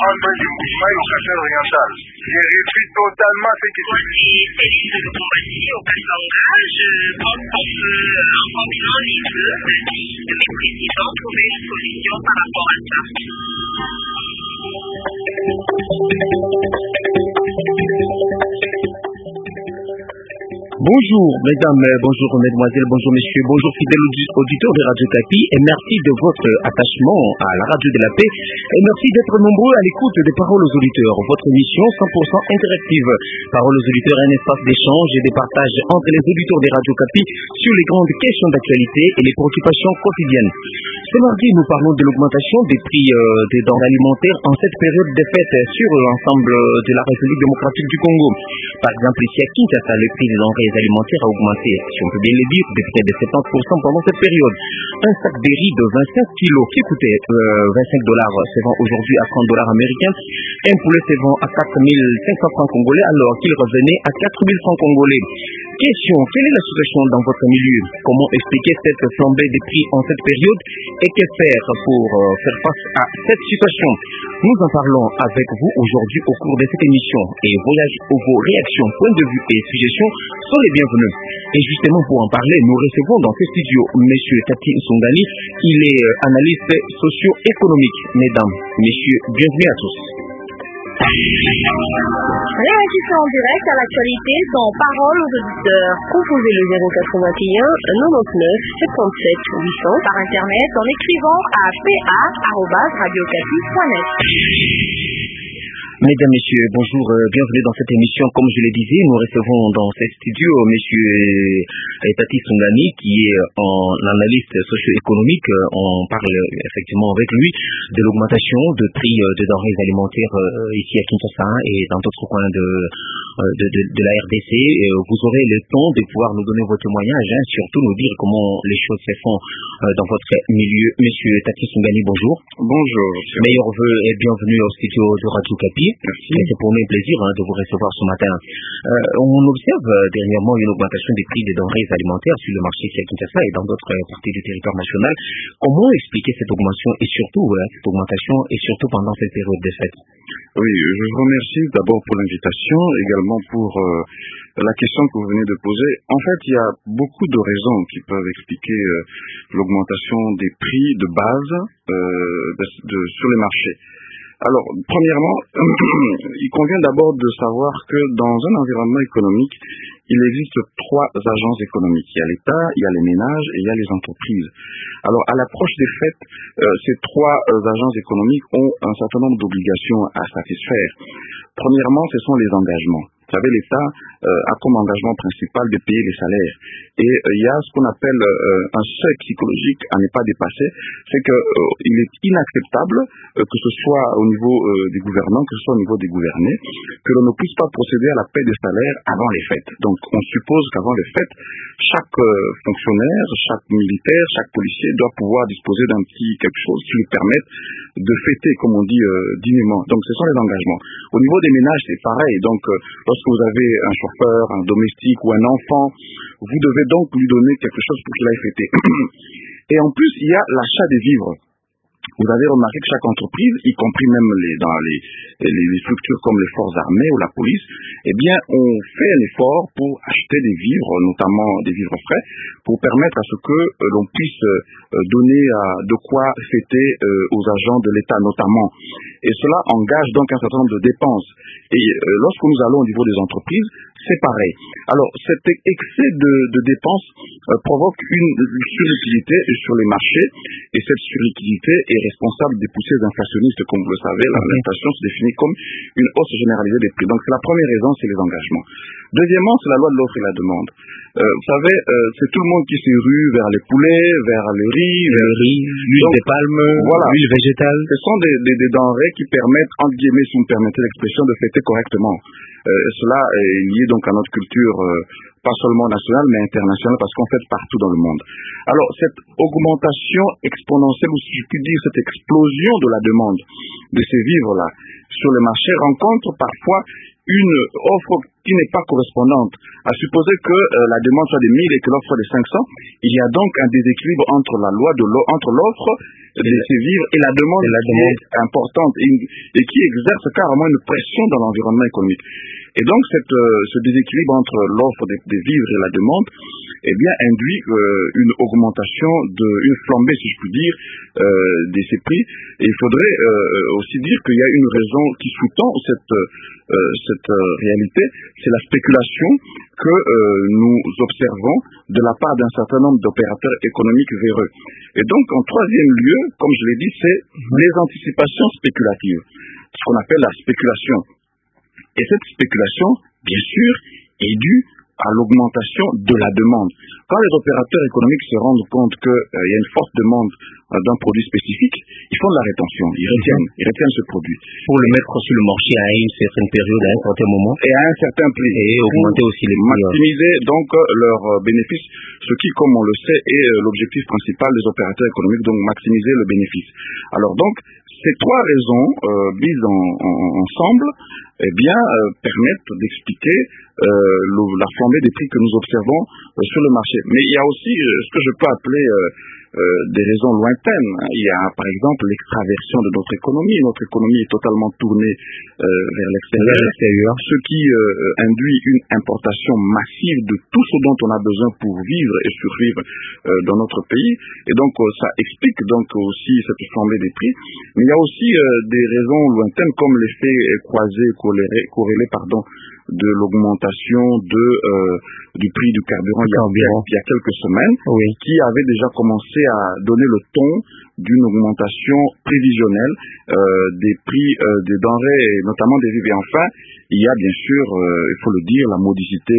Ismaël Okassel oriental. J'ai réduit totalement ces questions. Céline de Bombassi au Kassanga, je propose en combinant les deux de mes présidents trouver une solution par rapport à ça. Bonjour mesdames, bonjour mesdemoiselles, bonjour messieurs, bonjour fidèles auditeurs de Radio Kapi et merci de votre attachement à la radio de la paix et merci d'être nombreux à l'écoute des paroles aux auditeurs. Votre émission 100% interactive. Paroles aux auditeurs, un espace d'échange et de partage entre les auditeurs de Radio Kapi sur les grandes questions d'actualité et les préoccupations quotidiennes. Ce mardi, nous parlons de l'augmentation des prix des denrées alimentaires en cette période de fête sur l'ensemble de la République démocratique du Congo. Par exemple, ici à Kinshasa, le prix des denrées alimentaire a augmenté, si on peut bien le dire, de près de 70% pendant cette période. Un sac de riz de 25 kilos qui coûtait $25 se vend aujourd'hui à $30 américains. Un poulet se vend à 4500 francs congolais alors qu'il revenait à 4000 francs congolais. Question, quelle est la situation dans votre milieu? Comment expliquer cette flambée des prix en cette période et que faire pour faire face à cette situation? Nous en parlons avec vous aujourd'hui au cours de cette émission et vos réactions, points de vue et suggestions sont les bienvenus. Et justement pour en parler, nous recevons dans ce studio M. Tati Nsungani, il est analyste socio-économique. Mesdames, messieurs, bienvenue à tous. Réagissez en direct à l'actualité dans Parole aux auditeurs. Composez le 081 99 77 800 par internet en écrivant à pa@radiocapi.net. Mesdames, messieurs, bonjour, bienvenue dans cette émission. Comme je le disais, nous recevons dans ce studio monsieur Tati Nsungani qui est en analyste socio-économique. On parle effectivement avec lui de l'augmentation de prix de denrées alimentaires ici à Kinshasa et dans d'autres coins de la RDC. Vous aurez le temps de pouvoir nous donner vos témoignages, surtout nous dire comment les choses se font dans votre milieu. Monsieur Tati Nsungani, bonjour. Bonjour. Meilleurs vœux et bienvenue au studio de Radio Kapi. Merci. C'est pour nous un plaisir de vous recevoir ce matin. On observe dernièrement une augmentation des prix des denrées alimentaires sur le marché ici à Kinshasa et dans d'autres parties du territoire national. Comment expliquer cette augmentation et surtout pendant cette période de fête? Oui, je vous remercie d'abord pour l'invitation, également pour la question que vous venez de poser. En fait, il y a beaucoup de raisons qui peuvent expliquer l'augmentation des prix de base sur les marchés. Alors, premièrement, il convient d'abord de savoir que dans un environnement économique, il existe trois agences économiques. Il y a l'État, il y a les ménages et il y a les entreprises. Alors, à l'approche des fêtes, ces trois agences économiques ont un certain nombre d'obligations à satisfaire. Premièrement, ce sont les engagements. Vous savez, l'État a comme engagement principal de payer les salaires. Et il y a ce qu'on appelle un seuil psychologique à ne pas dépasser, c'est que il est inacceptable que ce soit au niveau des gouvernants, que ce soit au niveau des gouvernés, que l'on ne puisse pas procéder à la paie des salaires avant les fêtes. Donc on suppose qu'avant les fêtes, chaque fonctionnaire, chaque militaire, chaque policier doit pouvoir disposer d'un petit quelque chose qui lui permette de fêter, comme on dit, dignement. Donc ce sont les engagements. Au niveau des ménages, c'est pareil. Donc lorsque vous avez un chauffeur, un domestique ou un enfant, vous devez donc lui donner quelque chose pour qu'il aille fêter. Et en plus, il y a l'achat des vivres. Vous avez remarqué que chaque entreprise, y compris même dans les structures comme les forces armées ou la police, eh bien, on fait un effort pour acheter des vivres, notamment des vivres frais, pour permettre à ce que l'on puisse donner de quoi fêter aux agents de l'État notamment. Et cela engage donc un certain nombre de dépenses. Et lorsque nous allons au niveau des entreprises, c'est pareil. Alors, cet excès de dépenses provoque une surliquidité sur les marchés, et cette surliquidité est responsable des poussées inflationnistes, comme vous le savez. L'inflation se définit comme une hausse généralisée des prix. Donc, c'est la première raison, c'est les engagements. Deuxièmement, c'est la loi de l'offre et la demande. Vous savez, c'est tout le monde qui se rue vers les poulets, vers le riz, l'huile de palme, voilà, l'huile végétale. Ce sont des denrées qui permettent, entre guillemets, si vous me permettez l'expression, de fêter correctement. Cela est lié donc à notre culture, pas seulement nationale, mais internationale, parce qu'on fête partout dans le monde. Alors, cette augmentation exponentielle, ou si je puis dire, cette explosion de la demande de ces vivres-là sur le marché rencontre parfois une offre qui n'est pas correspondante. À supposer que la demande soit de 1000 et que l'offre soit de 500, il y a donc un déséquilibre entre entre l'offre de ces vivres et la demande qui est importante et qui exerce carrément une pression dans l'environnement économique. Et donc ce déséquilibre entre l'offre des vivres et la demande induit une augmentation, une flambée, si je puis dire, de ces prix. Et il faudrait aussi dire qu'il y a une raison qui sous-tend cette réalité, c'est la spéculation que nous observons de la part d'un certain nombre d'opérateurs économiques véreux. Et donc, en troisième lieu, comme je l'ai dit, c'est les anticipations spéculatives, ce qu'on appelle la spéculation. Et cette spéculation, bien sûr, est due à l'augmentation de la demande. Quand les opérateurs économiques se rendent compte qu'il y a une forte demande d'un produit spécifique, ils font de la rétention, ils retiennent ce produit. Pour le mettre sur le marché à une certaine période, à un certain moment. Et à un certain prix. Et augmenter aussi les prix. Maximiser donc leurs bénéfices, ce qui, comme on le sait, est l'objectif principal des opérateurs économiques, donc maximiser le bénéfice. Alors donc, ces trois raisons mises ensemble permettent d'expliquer la flambée des prix que nous observons sur le marché. Mais il y a aussi ce que je peux appeler des raisons lointaines. Il y a par exemple l'extraversion de notre économie. Notre économie est totalement tournée vers l'extérieur, ce qui induit une importation massive de tout ce dont on a besoin pour vivre et survivre dans notre pays. Et donc ça explique donc aussi cette flambée des prix. Mais il y a aussi des raisons lointaines comme l'effet croisé, corrélé de l'augmentation du prix du carburant il y a quelques semaines, qui avait déjà commencé à donner le ton d'une augmentation prévisionnelle des prix des denrées, et notamment des vivres. Et enfin, il y a bien sûr, il faut le dire, la modicité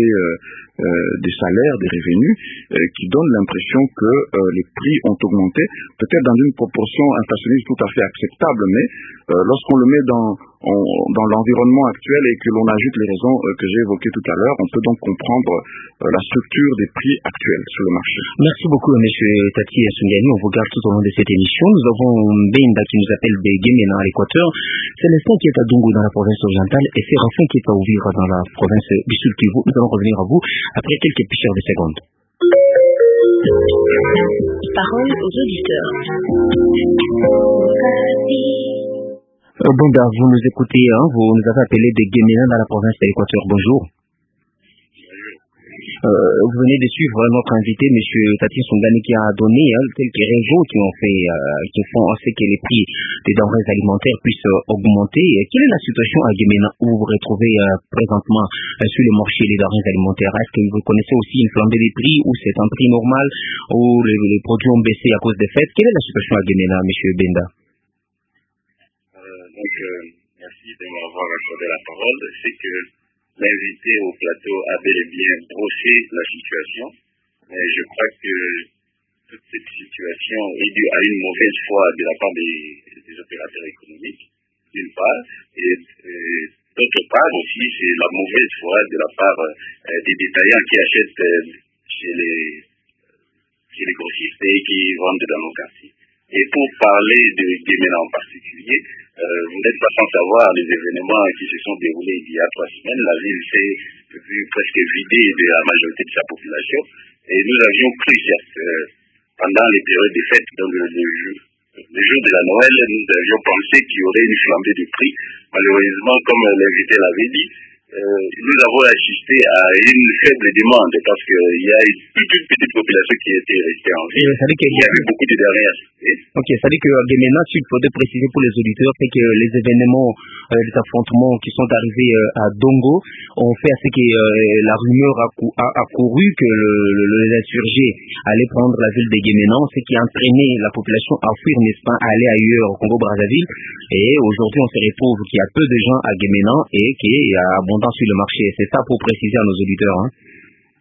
des salaires, des revenus, qui donne l'impression que les prix ont augmenté, peut-être dans une proportion inflationniste tout à fait acceptable, mais lorsqu'on le met dans l'environnement actuel et que l'on ajoute les raisons que j'ai évoquées tout à l'heure, on peut donc comprendre la structure des prix actuels sur le marché. Merci beaucoup, M. Tati Sungani. On vous garde tout au long de cette émission. Nous avons Benda qui nous appelle de Guéména à l'Équateur. Célestin qui est à Dongo dans la province orientale et Séraphin qui est à Ouvira dans la province du Sud Kivu. Nous allons revenir à vous après quelques picheurs de secondes. Parole aux auditeurs. Benda, vous nous écoutez, vous nous avez appelé de Guéména dans la province de l'Équateur. Bonjour. Vous venez de suivre notre invité, M. Tati Sungani, qui a donné quelques raisons qui font en sorte que les prix des denrées alimentaires puissent augmenter. Quelle est la situation à Guéména où vous vous retrouvez présentement sur le marché des denrées alimentaires? Est-ce que vous connaissez aussi une flambée des prix ou c'est un prix normal ou les produits ont baissé à cause des fêtes? Quelle est la situation à Guéména, M. Benda? Merci de m'avoir accordé la parole. C'est que l'invité au plateau a bel et bien brossé la situation. Mais je crois que toute cette situation est due à une mauvaise foi de la part des opérateurs économiques, d'une part, et d'autre part aussi, c'est la mauvaise foi de la part des détaillants qui achètent chez les grossistes et qui vendent dans nos quartiers. Et pour parler de Guéména en particulier, vous n'êtes pas sans savoir les événements qui se sont déroulés il y a 3 semaines. La ville s'est vue presque vidée de la majorité de sa population. Et nous avions cru, certes, pendant les périodes des fêtes, donc le jour de la Noël, nous avions pensé qu'il y aurait une flambée de prix. Malheureusement, comme l'invité l'avait dit, nous avons assisté à une faible demande parce qu'il y a toute une petite population qui était restée en ville. Il y a eu beaucoup de dernières. Ok, ça veut dire que Guéména, il faudrait préciser pour les auditeurs, c'est que les événements, les affrontements qui sont arrivés à Dongo ont fait à ce que la rumeur a couru que les insurgés allaient prendre la ville de Guéména, ce qui a entraîné la population à fuir, n'est-ce pas, à aller ailleurs au Congo-Brazzaville. Et aujourd'hui, on se retrouve qu'il y a peu de gens à Guéména et qu'il y a abondance sur le marché. C'est ça pour préciser à nos auditeurs.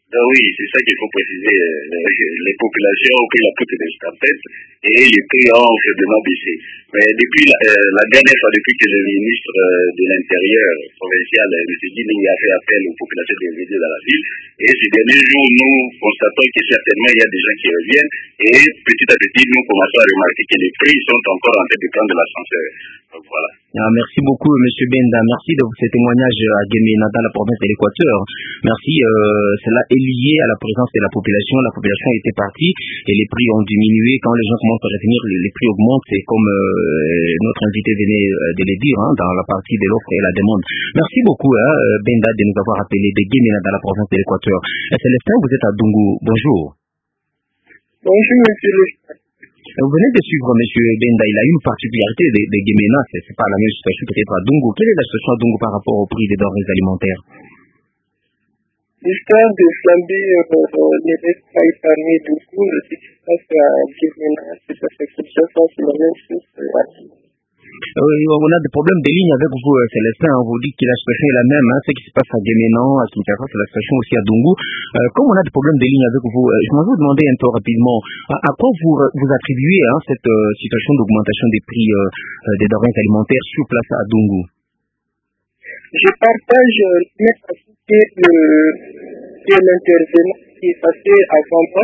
Oui, c'est ça qu'il faut préciser. Les populations ont pris la poudre d'escampette et les prix ont faiblement baissé. Mais depuis la dernière fois, depuis que le ministre de l'Intérieur provincial, M. Guinée, a fait appel aux populations de résider dans la ville, et ces derniers jours, nous constatons que certainement il y a des gens qui reviennent, et petit à petit, nous commençons à remarquer que les prix sont encore en train de prendre de l'ascenseur. Donc voilà. Merci beaucoup, M. Benda. Merci de ce témoignage à Gemena dans la province de l'Équateur. Merci. Cela est lié à la présence de la population. La population était partie et les prix ont diminué. Quand les gens commencent à revenir, les prix augmentent. C'est comme notre invité venait de le dire dans la partie de l'offre et la demande. Merci beaucoup, Benda, de nous avoir appelé de Gemena dans la province de l'Équateur. Célestin, vous êtes à Dungu. Bonjour. Bonjour, monsieur le... Vous venez de suivre M. Benda, il a une particularité de Gemena, c'est pas la même situation peut-être à Dungu. Quelle est la situation à Dungu par rapport au prix des denrées alimentaires? L'histoire de Flambé ne laisse pas épargner beaucoup. Ce qui se passe à Gemena, c'est parce que ça c'est la même chose. On a des problèmes de ligne avec vous, Célestin. Vous dites que la situation est la même. Ce qui se passe à Gemena, à Kinshasa, c'est la situation aussi à Dungu. Comme on a des problèmes de ligne avec vous, je vais vous demander un peu rapidement à quoi vous attribuez cette situation d'augmentation des prix des denrées alimentaires sur place à Dungu. Je partage même que l'intervenant qui est passé avant moi.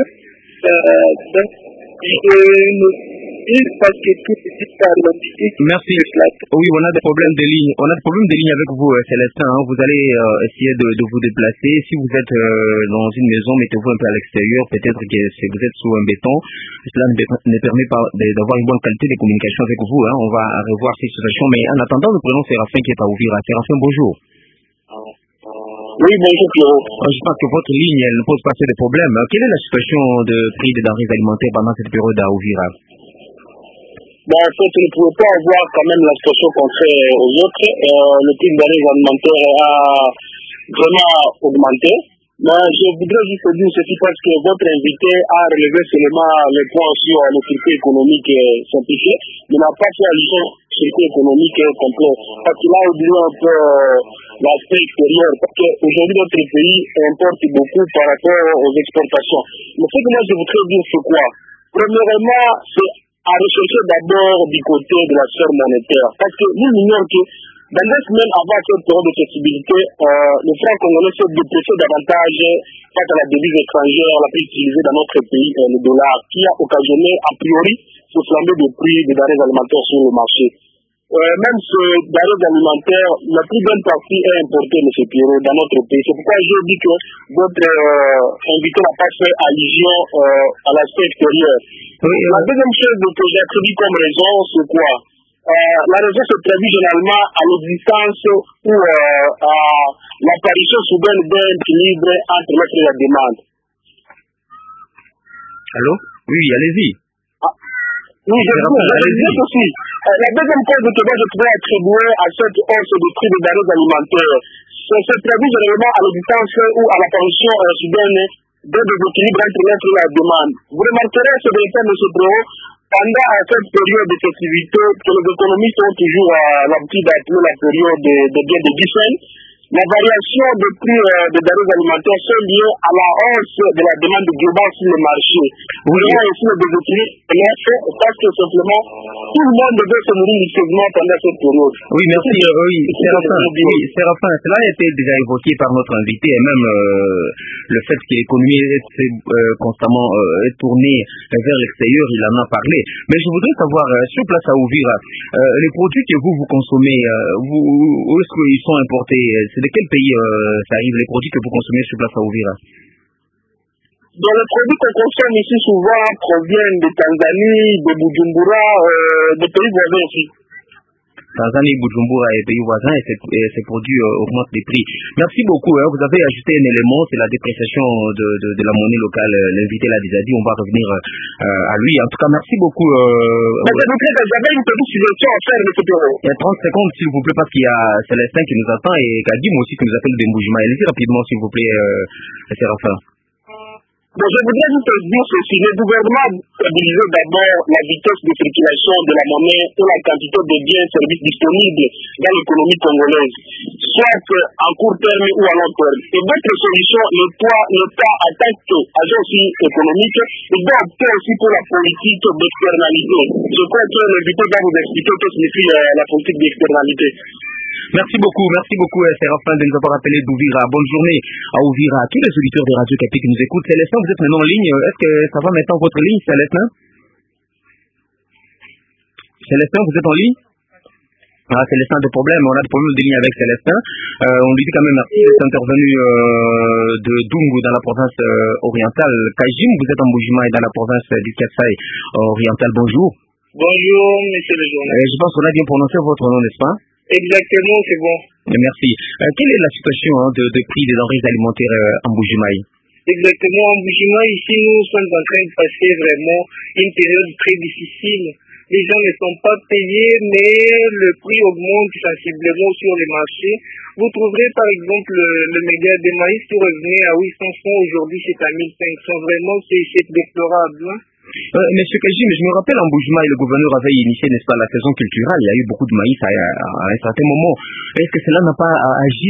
Parce que tout est par l'optique. Merci. Oui, on a des problèmes de ligne. On a des problèmes de ligne avec vous, Célestin. Vous allez essayer de vous déplacer. Si vous êtes dans une maison, mettez-vous un peu à l'extérieur. Peut-être que si vous êtes sous un béton, cela ne permet pas d'avoir une bonne qualité de communication avec vous. On va revoir cette situation. Mais en attendant, nous prenons Séraphin qui est à Ouvira. Séraphin, bonjour. Oui, bonjour Pierrot. Je pense que votre ligne, elle ne pose pas assez de problèmes. Quelle est la situation de prix des denrées alimentaires pendant cette période à Ouvira? En fait, on ne pouvait pas avoir quand même la situation qu'on fait aux autres. Le prix des denrées alimentaires a vraiment augmenté. Mais je voudrais juste dire ceci parce que votre invité a relevé seulement les points sur le circuit économique simplifié, mais n'a pas fait allusion au circuit économique complet. Parce qu'il a oublié un peu l'aspect extérieur. Parce qu'aujourd'hui, notre pays importe beaucoup par rapport aux exportations. Mais ce que moi je voudrais dire, c'est quoi? Premièrement, c'est à rechercher d'abord du côté de la sphère monétaire. Parce que nous ignorons que dans 2 semaines avant cette période de flexibilité, le franc congolais s'est déprécié davantage face à la devise étrangère la plus utilisée dans notre pays, le dollar, qui a occasionné a priori ce flambée de prix des denrées alimentaires sur le marché. Même ce denrées alimentaires, la plus bonne partie est importée, M. Pierrot, dans notre pays. C'est pourquoi je dis que votre invité n'a pas fait allusion à l'aspect extérieur. La deuxième chose que j'attribue comme raison, c'est quoi? La raison se traduit généralement à l'existence ou à l'apparition soudaine d'un équilibre entre l'offre et la demande. Allô? Oui, allez-y. Oui, je dis aussi. La deuxième cause que moi je pourrais attribuer à cette hausse du prix des denrées alimentaires, se traduit généralement à l'existence ou à l'apparition soudaine d'un déséquilibre entre l'offre et la demande. Vous remarquerez ce détail, M. Préau, pendant cette période de festivité que les économistes ont toujours l'habitude d'appeler la période de bien de Giffen, la variation des prix des denrées alimentaires sont liées à la hausse de la demande globale sur le marché. Vous voyez aussi le déséquilibre parce que simplement tout le monde devait se nourrir lucieusement pendant cette période. Oui, merci. Séraphin, cela a été déjà évoqué par notre invité et même le fait que l'économie est constamment tournée vers l'extérieur, il en a parlé. Mais je voudrais savoir, sur place à Ouvira, les produits que vous consommez, où est-ce qu'ils sont importés? C'est de quel pays ça arrive, les produits que vous consommez sur place à Ouvira? Donc les produits qu'on consomme ici souvent proviennent de Tanzanie, de Bujumbura, des pays voisins aussi. Tanzanie, Bujumbura et pays voisins, et ces produits augmentent les prix. Merci beaucoup. Vous avez ajouté un élément, c'est la dépréciation de la monnaie locale. L'invité l'a déjà dit, on va revenir à lui. En tout cas, merci beaucoup. J'avais une petite suggestion à faire, M. Pierrot. Il y a 30 secondes, s'il vous plaît, parce qu'il y a Célestin qui nous attend et Kadim aussi qui nous appelle de Mboujima. Allez-y rapidement, s'il vous plaît, Séraphin. Bon, je voudrais juste dire ceci. Le gouvernement stabilisait d'abord la vitesse de circulation de la monnaie et la quantité de biens et services disponibles dans l'économie congolaise, soit en court terme ou à long terme. Et d'autres solutions, l'État, en tant qu'agent aussi économique, il doit opter aussi pour la politique d'externalité. Je crois que l'invité va vous expliquer ce que signifie la politique d'externalité. Merci beaucoup, Séraphin, de nous avoir appelé d'Ouvira. Bonne journée à Ouvira, à tous les auditeurs de Radio Capi qui nous écoutent. Célestin, vous êtes maintenant en ligne. Est-ce que ça va maintenant votre ligne, Célestin? Célestin, vous êtes en ligne? Ah, Célestin a des problèmes. On a des problèmes de ligne avec Célestin. On lui dit quand même merci d'être intervenu de Dungu dans la province orientale. Kajim, vous êtes en Mbujima et dans la province du Kasaï oriental. Bonjour. Bonjour, monsieur le journaliste. Je pense qu'on a bien prononcé votre nom, n'est-ce pas? Exactement, c'est bon. Merci. Quelle est la situation de prix des denrées alimentaires en Mbujimaï? Exactement, en Mbujimaï, ici, nous sommes en train de passer vraiment une période très difficile. Les gens ne sont pas payés, mais le prix augmente sensiblement sur les marchés. Vous trouverez par exemple le méga de maïs qui revenait à 800 francs, aujourd'hui c'est à 1500. Vraiment, c'est déplorable. Monsieur Kajim, je me rappelle en Mbujimaï, le gouverneur avait initié, n'est-ce pas, la saison culturelle. Il y a eu beaucoup de maïs à un certain moment. Est-ce que cela n'a pas agi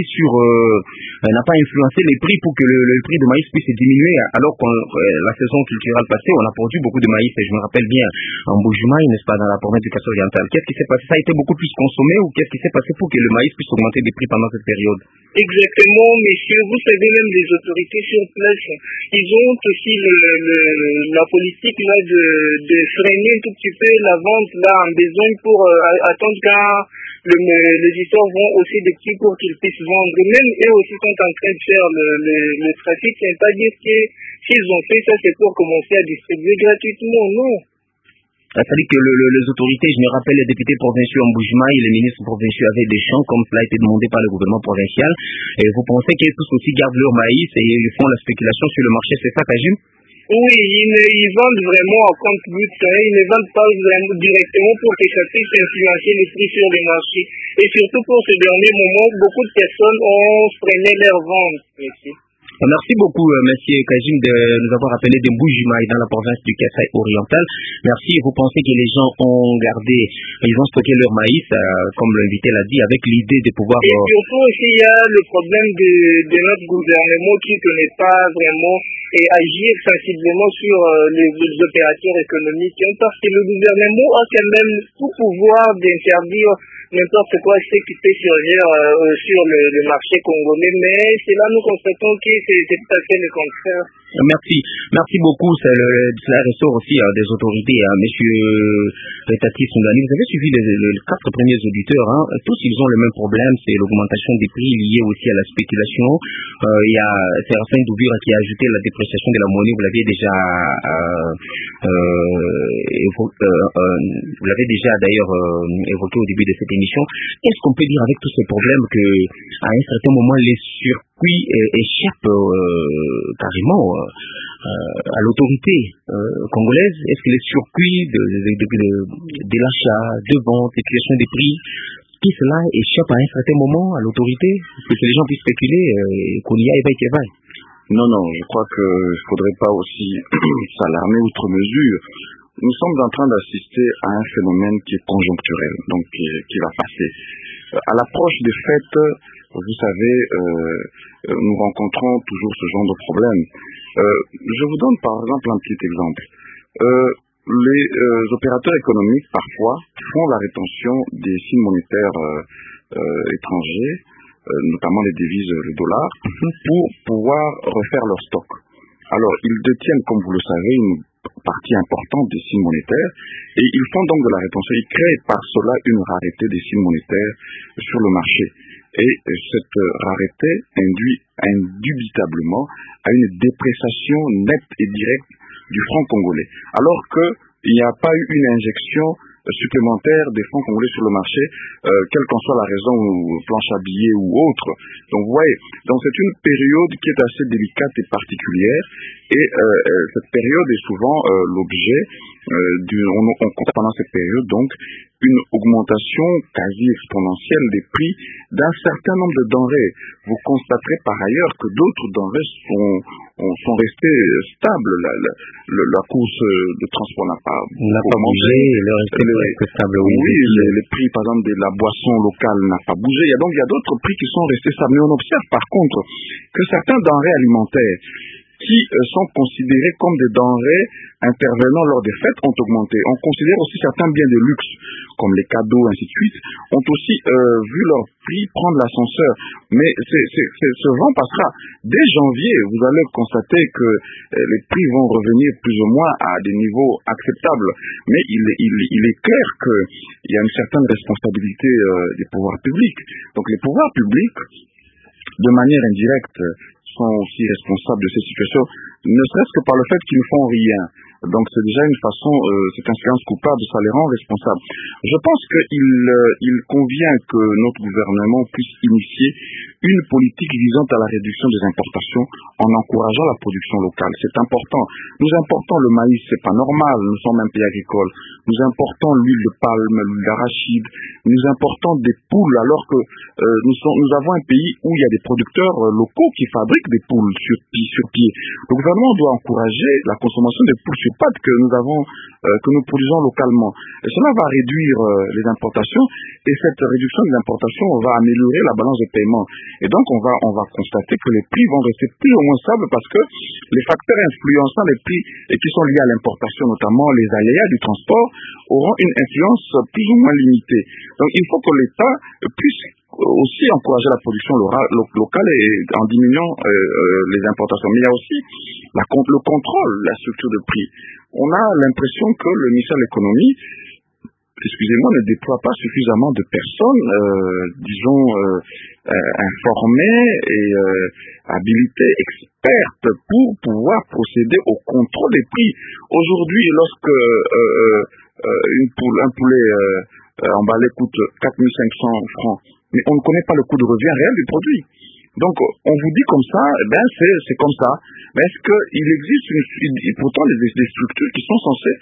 n'a pas influencé les prix pour que le prix de maïs puisse diminuer, alors que la saison culturelle passée, on a produit beaucoup de maïs, et je me rappelle bien, en Mbujimaï, n'est-ce pas, dans la province du Kasaï oriental. Qu'est-ce qui s'est passé? Ça a été beaucoup plus consommé, ou qu'est-ce qui s'est passé pour que le maïs puisse augmenter des prix pendant cette période? Exactement, messieurs. Vous savez, même les autorités sur place, ils ont aussi la politique là de freiner un tout petit peu la vente là en besoin pour attendre quand les éditeurs vont aussi des petits pour qu'ils puissent vendre. Même eux aussi sont en train de faire le trafic. Ça ne veut pas dire que s'ils ont fait ça, c'est pour commencer à distribuer gratuitement, non. C'est-à-dire que les autorités, je me rappelle, les députés provinciaux en Mbujimaï et les ministres provinciaux avaient des champs, comme cela a été demandé par le gouvernement provincial. Et vous pensez qu'ils tous aussi gardent leur maïs et ils font la spéculation sur le marché, c'est ça, Kajim? Oui, ils vendent vraiment à compte-gouttes. Ils ne vendent pas vraiment directement pour que ça puisse influencer les prix sur les marchés. Et surtout pour ce dernier moment, beaucoup de personnes ont freiné leur vente. Merci beaucoup, monsieur Kajim, de nous avoir appelé de Mbujimaï dans la province du Kasaï oriental. Merci. Vous pensez que les gens ils ont stocké leur maïs, comme l'invité l'a dit, avec l'idée de pouvoir... Et surtout aussi, il y a le problème de notre gouvernement qui ne connaît pas vraiment et agir sensiblement sur les opérateurs économiques. Parce que le gouvernement a quand même tout pouvoir d'interdire n'importe quoi ce qui peut surgir sur le marché congolais, mais c'est là nous constatons que c'est tout à fait le contraire. Merci beaucoup. Cela ressort aussi des autorités. Monsieur Tati Soundani, vous avez suivi les 4 premiers auditeurs. Tous ils ont le même problème, c'est l'augmentation des prix liée aussi à la spéculation. Il y a Séraphin Douvira qui a ajouté la dépréciation de la monnaie. Vous l'avez déjà d'ailleurs évoqué au début de cette émission. Est-ce qu'on peut dire avec tous ces problèmes que à un certain moment les circuits échappent carrément à l'autorité congolaise? Est-ce que les circuits de l'achat, de vente, de création des prix, tout cela échappe à un certain moment à l'autorité? Est-ce que les gens puissent spéculer qu'on y aille avec les vagues? Non, je crois qu'il ne faudrait pas aussi s'alarmer outre mesure. Nous sommes en train d'assister à un phénomène qui est conjoncturel, donc qui va passer. À l'approche des fêtes, vous savez, nous rencontrons toujours ce genre de problème. Je vous donne par exemple un petit exemple. Les opérateurs économiques, parfois, font la rétention des signes monétaires étrangers, notamment les devises, le dollar, pour pouvoir refaire leur stock. Alors, ils détiennent, comme vous le savez, une partie importante des signes monétaires et ils font donc de la rétention. Ils créent par cela une rareté des signes monétaires sur le marché. Et cette rareté induit indubitablement à une dépréciation nette et directe du franc congolais. Alors qu'il n'y a pas eu une injection supplémentaire des francs congolais sur le marché, quelle qu'en soit la raison, ou planche à billets ou autre. Donc vous voyez, c'est une période qui est assez délicate et particulière, et cette période est souvent l'objet on compte pendant cette période donc une augmentation quasi exponentielle des prix d'un certain nombre de denrées. Vous constaterez par ailleurs que d'autres denrées sont restées stables. La course de transport n'a pas bougé, le reste stable. Oui, les prix par exemple de la boisson locale n'a pas bougé. Il y a d'autres prix qui sont restés stables. Mais on observe par contre que certains denrées alimentaires qui sont considérés comme des denrées intervenant lors des fêtes ont augmenté. On considère aussi certains biens de luxe, comme les cadeaux, ainsi de suite, ont aussi vu leur prix prendre l'ascenseur. Mais ce vent passera. Dès janvier, vous allez constater que les prix vont revenir plus ou moins à des niveaux acceptables. Mais il est clair qu'il y a une certaine responsabilité des pouvoirs publics. Donc les pouvoirs publics, de manière indirecte, sont aussi responsables de ces situations, ne serait-ce que par le fait qu'ils ne font rien. Donc c'est déjà une façon, c'est un silence coupable, ça les rend responsables. Je pense qu'il convient que notre gouvernement puisse initier une politique visant à la réduction des importations en encourageant la production locale. C'est important. Nous importons le maïs, c'est pas normal, nous sommes un pays agricole. Nous importons l'huile de palme, l'huile d'arachide, nous importons des poules alors que nous avons un pays où il y a des producteurs locaux qui fabriquent des poules sur pied. Le gouvernement doit encourager la consommation des poules sur pattes que nous produisons localement. Et cela va réduire les importations et cette réduction des importations va améliorer la balance de paiement. Et donc on va constater que les prix vont rester plus ou moins stables parce que les facteurs influençant les prix et qui sont liés à l'importation, notamment les aléas du transport, auront une influence plus ou moins limitée. Donc il faut que l'État puisse aussi encourager la production locale et en diminuant les importations. Mais il y a aussi le contrôle, la structure de prix. On a l'impression que le ministère de l'économie, ne déploie pas suffisamment de personnes, informées et habilitées, expertes pour pouvoir procéder au contrôle des prix. Aujourd'hui, lorsque un poulet emballé coûte 4500 francs, mais on ne connaît pas le coût de revient réel du produit. Donc, on vous dit comme ça, c'est comme ça. Mais est-ce qu'il existe pourtant des structures qui sont censées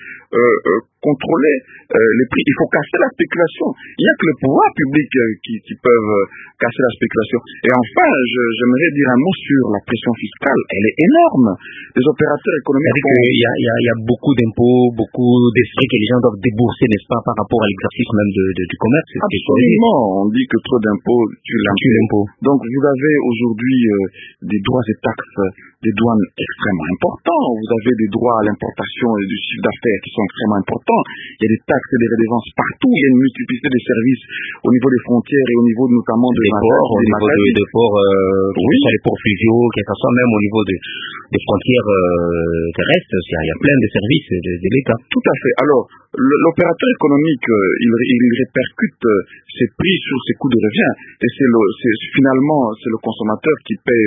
contrôler les prix? Il faut casser la spéculation. Il n'y a que le pouvoir public qui peuvent casser la spéculation. Et enfin, j'aimerais dire un mot sur la pression fiscale. Elle est énorme. Les opérateurs économiques... Il y a beaucoup d'impôts, beaucoup d'esprits que les gens doivent débourser, n'est-ce pas, par rapport à l'exercice même du commerce. Absolument. On dit que trop d'impôts tue l'impôt. Donc, vous avez aujourd'hui des droits et taxes, des douanes extrêmement importants. Vous avez des droits à l'importation et du chiffre d'affaires qui sont extrêmement importants. Il y a des taxes et des redevances partout. Il y a une multiplicité des services au niveau des frontières et au niveau notamment des ports, au niveau des ports, les ports fluviaux, que ce soit même au niveau des frontières terrestres. Il y a plein de services de l'État. Tout à fait. Alors, l'opérateur économique, il répercute ses prix sur ses coûts de revient. Et finalement, c'est le consommateur qui paye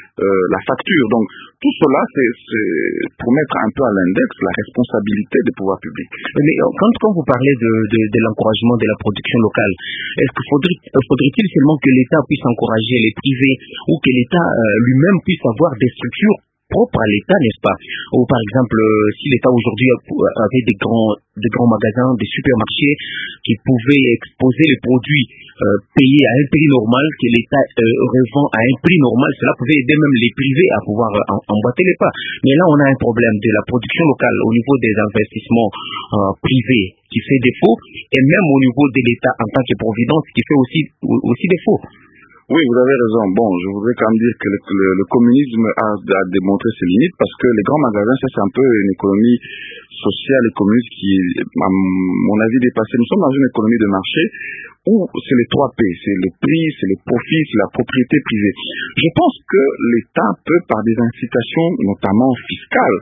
la facture. Donc, tout cela, c'est pour mettre un peu à l'index la responsabilité des pouvoirs publics. Mais quand vous parlez de l'encouragement de la production locale, est-ce que faudrait-il seulement que l'État puisse encourager les privés ou que l'État lui-même puisse avoir des structures propres à l'État, n'est-ce pas? Ou par exemple, si l'État aujourd'hui avait des grands magasins, des supermarchés qui pouvaient exposer les produits payés à un prix normal, que l'État revend à un prix normal, cela pouvait aider même les privés à pouvoir emboîter les pas. Mais là, on a un problème de la production locale au niveau des investissements privés qui fait défaut, et même au niveau de l'État en tant que providence qui fait aussi défaut. Oui, vous avez raison. Bon, je voudrais quand même dire que le communisme a démontré ses limites parce que les grands magasins, ça c'est un peu une économie sociale et communiste qui est, à mon avis, dépassée. Nous sommes dans une économie de marché où c'est les 3 P. C'est le prix, c'est le profit, c'est la propriété privée. Je pense que l'État peut, par des incitations, notamment fiscales,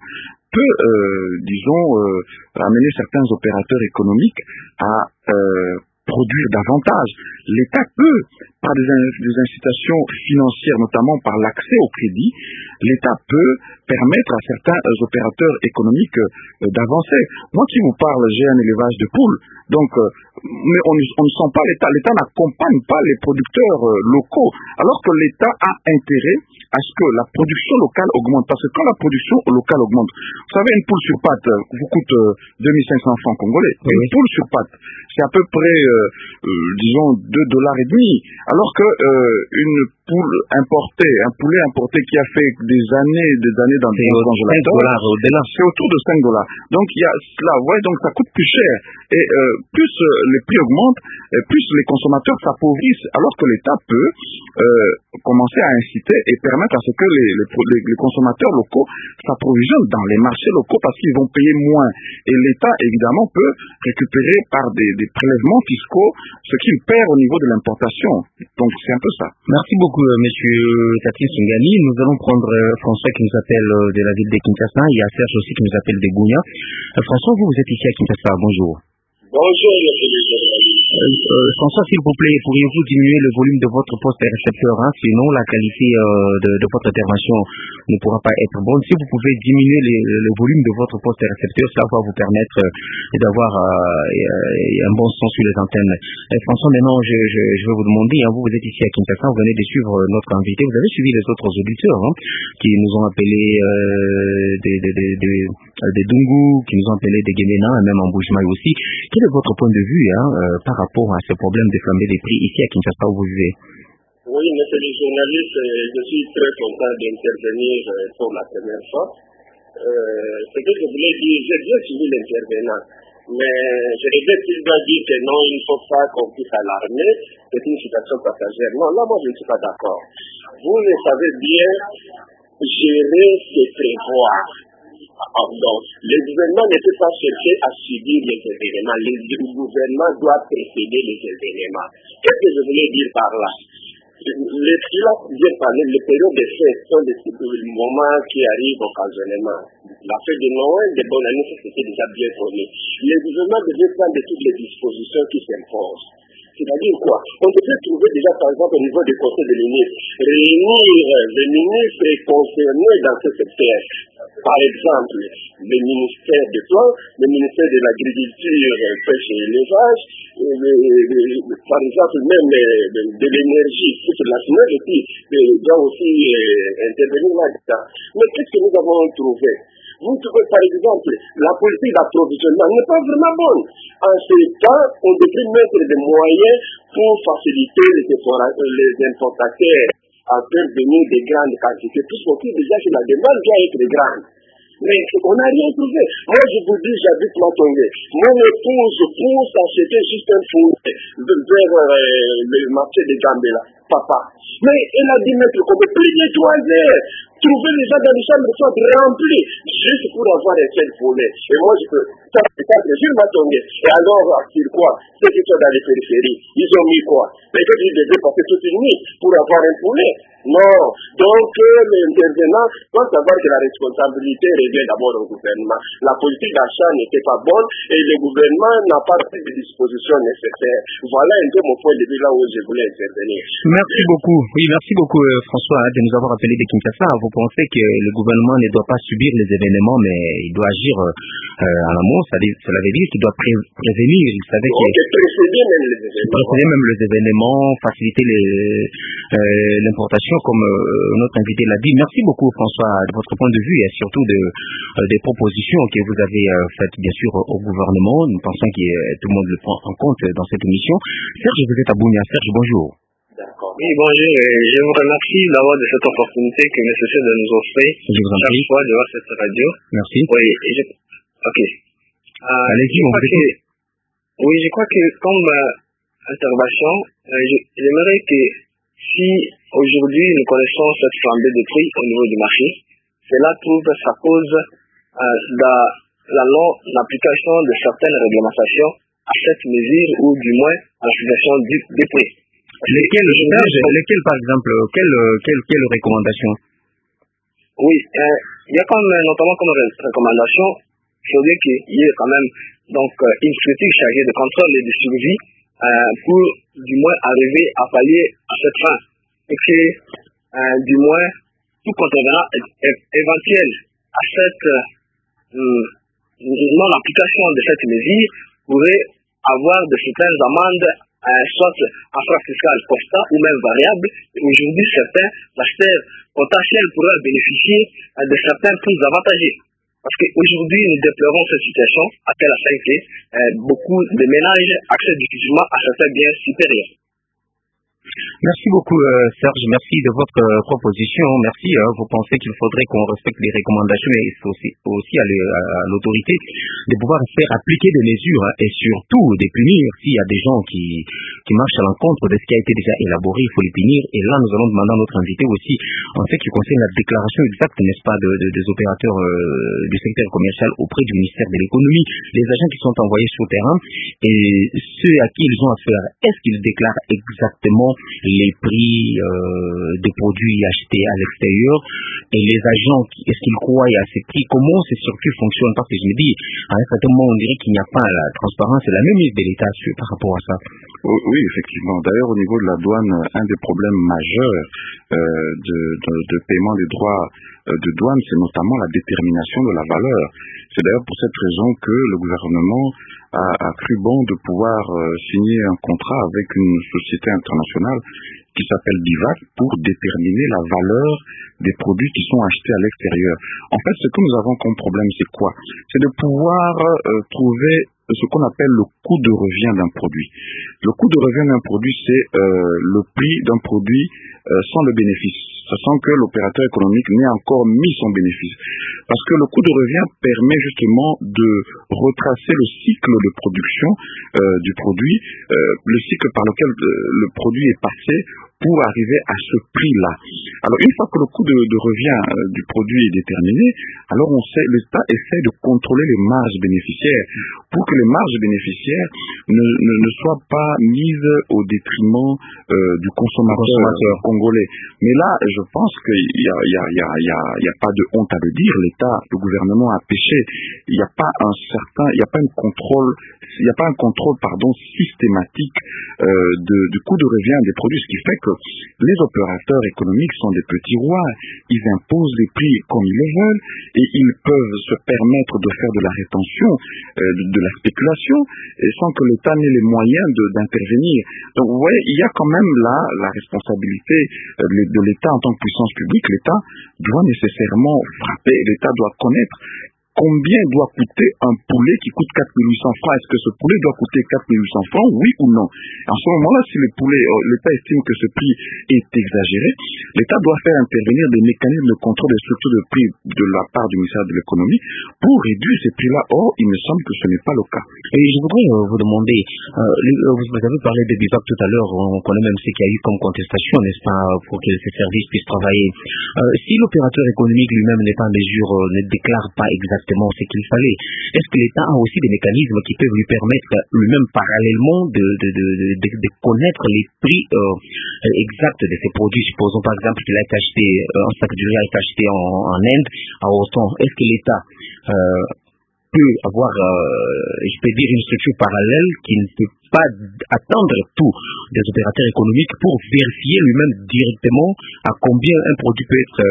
amener certains opérateurs économiques à produire davantage. L'État peut, par des incitations financières, notamment par l'accès au crédit, l'État peut permettre à certains opérateurs économiques d'avancer. Moi qui vous parle, j'ai un élevage de poules. Donc, mais on ne sent pas l'État. L'État n'accompagne pas les producteurs locaux, alors que l'État a intérêt à ce que la production locale augmente. Parce que quand la production locale augmente, vous savez, une poule sur patte vous coûte 2500 francs congolais. Oui. Une poule sur patte, c'est à peu près, disons, $2,5, alors que une poule importée, un poulet importé qui a fait des années dans des congélateurs, c'est autour de $5. Donc il y a cela, ouais, donc ça coûte plus cher. Et plus les prix augmentent, plus les consommateurs s'appauvrissent, alors que l'État peut commencer à inciter et permettre à ce que les consommateurs locaux s'approvisionnent dans les marchés locaux parce qu'ils vont payer moins. Et l'État, évidemment, peut récupérer par des prélèvements fiscaux ce qu'il perd au niveau de l'importation. Donc c'est un peu ça. Merci beaucoup, monsieur Tati Singani. Nous allons prendre François qui nous appelle de la ville de Kinshasa. Il y a Serge aussi qui nous appelle de Gounia. François, vous êtes ici à Kinshasa. Bonjour. Bonjour, François, s'il vous plaît, pourriez-vous diminuer le volume de votre poste récepteur, sinon la qualité de votre intervention ne pourra pas être bonne. Si vous pouvez diminuer le volume de votre poste récepteur, cela va vous permettre d'avoir un bon son sur les antennes. François, maintenant, je vais vous demander, vous êtes ici à Kinshasa, vous venez de suivre notre invité, vous avez suivi les autres auditeurs qui nous ont appelés des Dungu, qui nous ont appelés des Guéména, et même en Boujmaï aussi. Quel est votre point de vue par rapport à ce problème de flambée des prix ici à Kinshasa où vous vivez? Oui, monsieur le journaliste, je suis très content d'intervenir pour la première fois. Ce que je voulais dire, j'ai bien suivi l'intervenant, mais je regrette qu'il doit dire que non, il ne faut pas qu'on puisse alarmer, c'est une situation passagère. Non, là, moi, je ne suis pas d'accord. Vous le savez bien, gérer, c'est prévoir. Donc, le gouvernement ne peut pas chercher à subir les événements. Le gouvernement doit précéder les événements. Qu'est-ce que je voulais dire par là? Les pilotes viennent parler, les périodes de fête sont des moments qui arrivent occasionnellement. La fête de Noël, des bonnes années, c'était déjà bien connu. Le gouvernement devait prendre toutes les dispositions qui s'imposent. C'est-à-dire quoi? On devrait trouver déjà, par exemple, au niveau du Conseil des ministres, réunir les ministres concernés dans ce secteur. Par exemple, le ministère des Plans, le ministère de l'Agriculture, Pêche et Élevage, par exemple, même de l'énergie, toute la semaine, et puis, doit aussi intervenir là-dedans. Mais qu'est-ce que nous avons trouvé? Vous trouvez, par exemple, la politique d'approvisionnement n'est pas vraiment bonne. En ce cas, on devrait mettre des moyens pour faciliter les importateurs à faire venir des grandes quantités. Tout ce qui déjà que la demande doit être grande. Mais on n'a rien trouvé. Moi, je vous dis, j'habite Matongé. Mon épouse pousse acheter juste un four vers le marché de Gambela. Papa. Mais elle a dit, mettre comme plus nettoyé. Trouver les gens dans les chambres sont remplis juste pour avoir un seul poulet. Et moi, je peux. Ça, je Matongé. Et alors, sur quoi? Ceux qui sont dans les périphéries, ils ont mis quoi? Mais que ils devaient passer toute une nuit pour avoir un poulet. Non. Donc, l'intervenant doit savoir que la responsabilité revient d'abord au gouvernement. La politique d'achat n'était pas bonne et le gouvernement n'a pas pris les dispositions nécessaires. Voilà un peu mon point de vue là où je voulais intervenir. Merci beaucoup. Oui, merci beaucoup François de nous avoir appelé de Kinshasa. Vous pensez que le gouvernement ne doit pas subir les événements, mais il doit agir en amont. Cela veut dire qu'il doit prévenir. Il savait précéder même les événements, faciliter l'importation, comme notre invité l'a dit. Merci beaucoup François de votre point de vue et surtout des propositions que vous avez faites bien sûr au gouvernement. Nous pensons que tout le monde le prend en compte dans cette émission. Serge, vous êtes à Bounia. Serge, bonjour. D'accord. Oui, bonjour. Je vous remercie d'avoir de cette opportunité que M. de nous offrir chaque fois de voir cette radio. Merci. Oui, ok. Allez-y, on va écouter. Oui, je crois que comme intervention, j'aimerais que si aujourd'hui nous connaissons cette flambée de prix au niveau du marché, cela trouve sa cause dans l'application de certaines réglementations à cette mesure ou du moins à la fixation des prix. Lesquelles par exemple, quelles recommandations? Oui, il y a notamment comme recommandation, il faudrait qu'il y ait quand même donc une critique chargée de contrôle et de suivi pour du moins arriver à pallier à cette fin. Et que du moins tout contrevenant éventuel à cette non-application de cette mesure pourrait avoir de certaines amendes, soit en frappe fiscale constat ou même variable. Aujourd'hui, certains acheteurs potentiels pourraient bénéficier de certains prix avantagés. Parce qu'aujourd'hui, nous déplorons cette situation à telle afin que beaucoup de ménages accèdent difficilement à certains biens supérieurs. Merci beaucoup Serge, merci de votre proposition. Merci. Vous pensez qu'il faudrait qu'on respecte les recommandations et aussi à l'autorité de pouvoir faire appliquer des mesures et surtout de punir s'il y a des gens qui marchent à l'encontre de ce qui a été déjà élaboré, il faut les punir. Et là, nous allons demander à notre invité aussi en fait qui concerne la déclaration exacte, n'est-ce pas, des opérateurs du secteur commercial auprès du ministère de l'économie, les agents qui sont envoyés sur le terrain et ceux à qui ils ont affaire. Est-ce qu'ils déclarent exactement les prix des produits achetés à l'extérieur et les agents, est-ce qu'ils croient à ces prix? Comment ces circuits fonctionnent? Parce que je me dis, à un certain moment, on dirait qu'il n'y a pas la transparence et la même mise de l'État par rapport à ça. Oui, effectivement. D'ailleurs, au niveau de la douane, un des problèmes majeurs de paiement des droits de douane, c'est notamment la détermination de la valeur. C'est d'ailleurs pour cette raison que le gouvernement a cru bon de pouvoir signer un contrat avec une société internationale qui s'appelle BIVAC pour déterminer la valeur des produits qui sont achetés à l'extérieur. En fait, ce que nous avons comme problème, c'est quoi? C'est de pouvoir trouver ce qu'on appelle le coût de revient d'un produit. Le coût de revient d'un produit, c'est le prix d'un produit sans le bénéfice, sachant que l'opérateur économique n'a encore mis son bénéfice. Parce que le coût de revient permet justement de retracer le cycle de production du produit, le cycle par lequel le produit est passé pour arriver à ce prix-là. Alors, une fois que le coût de revient du produit est déterminé, alors l'État essaie de contrôler les marges bénéficiaires pour que les marges bénéficiaires ne soient pas mises au détriment du consommateur congolais. Mais là, je pense qu'il y a pas de honte à le dire. L'État, le gouvernement a péché. Il n'y a pas un contrôle systématique du coût de revient des produits, ce qui fait que les opérateurs économiques sont des petits rois. Ils imposent les prix comme ils le veulent et ils peuvent se permettre de faire de la rétention, de la spéculation, et sans que l'État n'ait les moyens d'intervenir. Donc vous voyez, il y a quand même là la responsabilité de l'État en tant que puissance publique. L'État doit nécessairement frapper, l'État doit connaître combien doit coûter un poulet qui coûte 4 800 francs? Est-ce que ce poulet doit coûter 4 800 francs? Oui ou non? En ce moment-là, si l'État estime que ce prix est exagéré, l'État doit faire intervenir des mécanismes de contrôle des structures de prix de la part du ministère de l'économie pour réduire ces prix-là. Or, il me semble que ce n'est pas le cas. Et je voudrais vous demander, vous avez parlé de BIVAC tout à l'heure, on connaît même ce qu'il y a eu comme contestation, n'est-ce pas, pour que ces services puissent travailler. Si l'opérateur économique lui-même n'est pas en mesure, ne déclare pas exactement ce qu'il fallait, est-ce que l'État a aussi des mécanismes qui peuvent lui permettre lui-même parallèlement de connaître les prix exacts de ces produits? Supposons par exemple qu'il a été acheté, un sac de riz a été acheté en Inde à autant. Est-ce que l'État peut avoir, je peux dire, une structure parallèle qui ne peut pas attendre tout des opérateurs économiques pour vérifier lui-même directement à combien un produit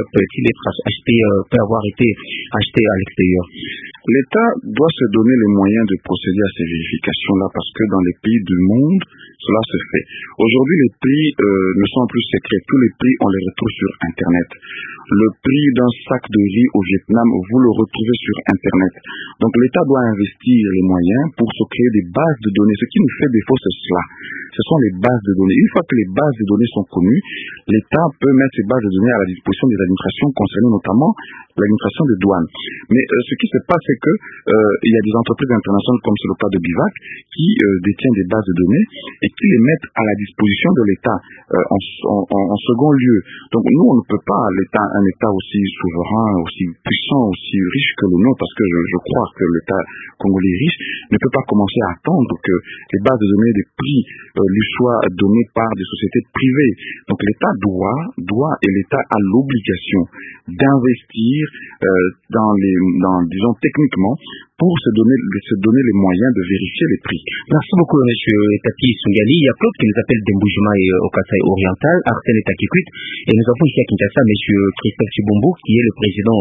peut avoir été acheté à l'extérieur? L'État doit se donner les moyens de procéder à ces vérifications-là parce que dans les pays du monde, cela se fait. Aujourd'hui, les prix ne sont plus secrets. Tous les prix, on les retrouve sur Internet. Le prix d'un sac de riz au Vietnam, vous le retrouvez sur Internet. Donc l'État doit investir les moyens pour se créer des bases de données. Ce qui nous fait défaut, c'est cela. Ce sont les bases de données. Une fois que les bases de données sont connues, l'État peut mettre ces bases de données à la disposition des administrations concernées, notamment l'administration des douanes. Mais ce qui se passe, c'est que il y a des entreprises internationales, comme c'est le cas de BIVAC, qui détiennent des bases de données et qui les mettent à la disposition de l'État en second lieu. Donc nous, on ne peut pas, un État aussi souverain, aussi puissant, aussi riche que le nôtre, parce que je crois que l'État congolais riche ne peut pas commencer à attendre que les bases de données des prix lui soient données par des sociétés privées. Donc l'État doit et l'État a l'obligation d'investir disons techniquement, pour se donner les moyens de vérifier les prix. Merci beaucoup, M. Tapi Sungali. Il y a Claude qui nous appelle d'Emboujima et au Kasaï oriental, Arsène et Takikwit, et nous avons ici à Kinshasa M. Christophe Chibombo, qui est le président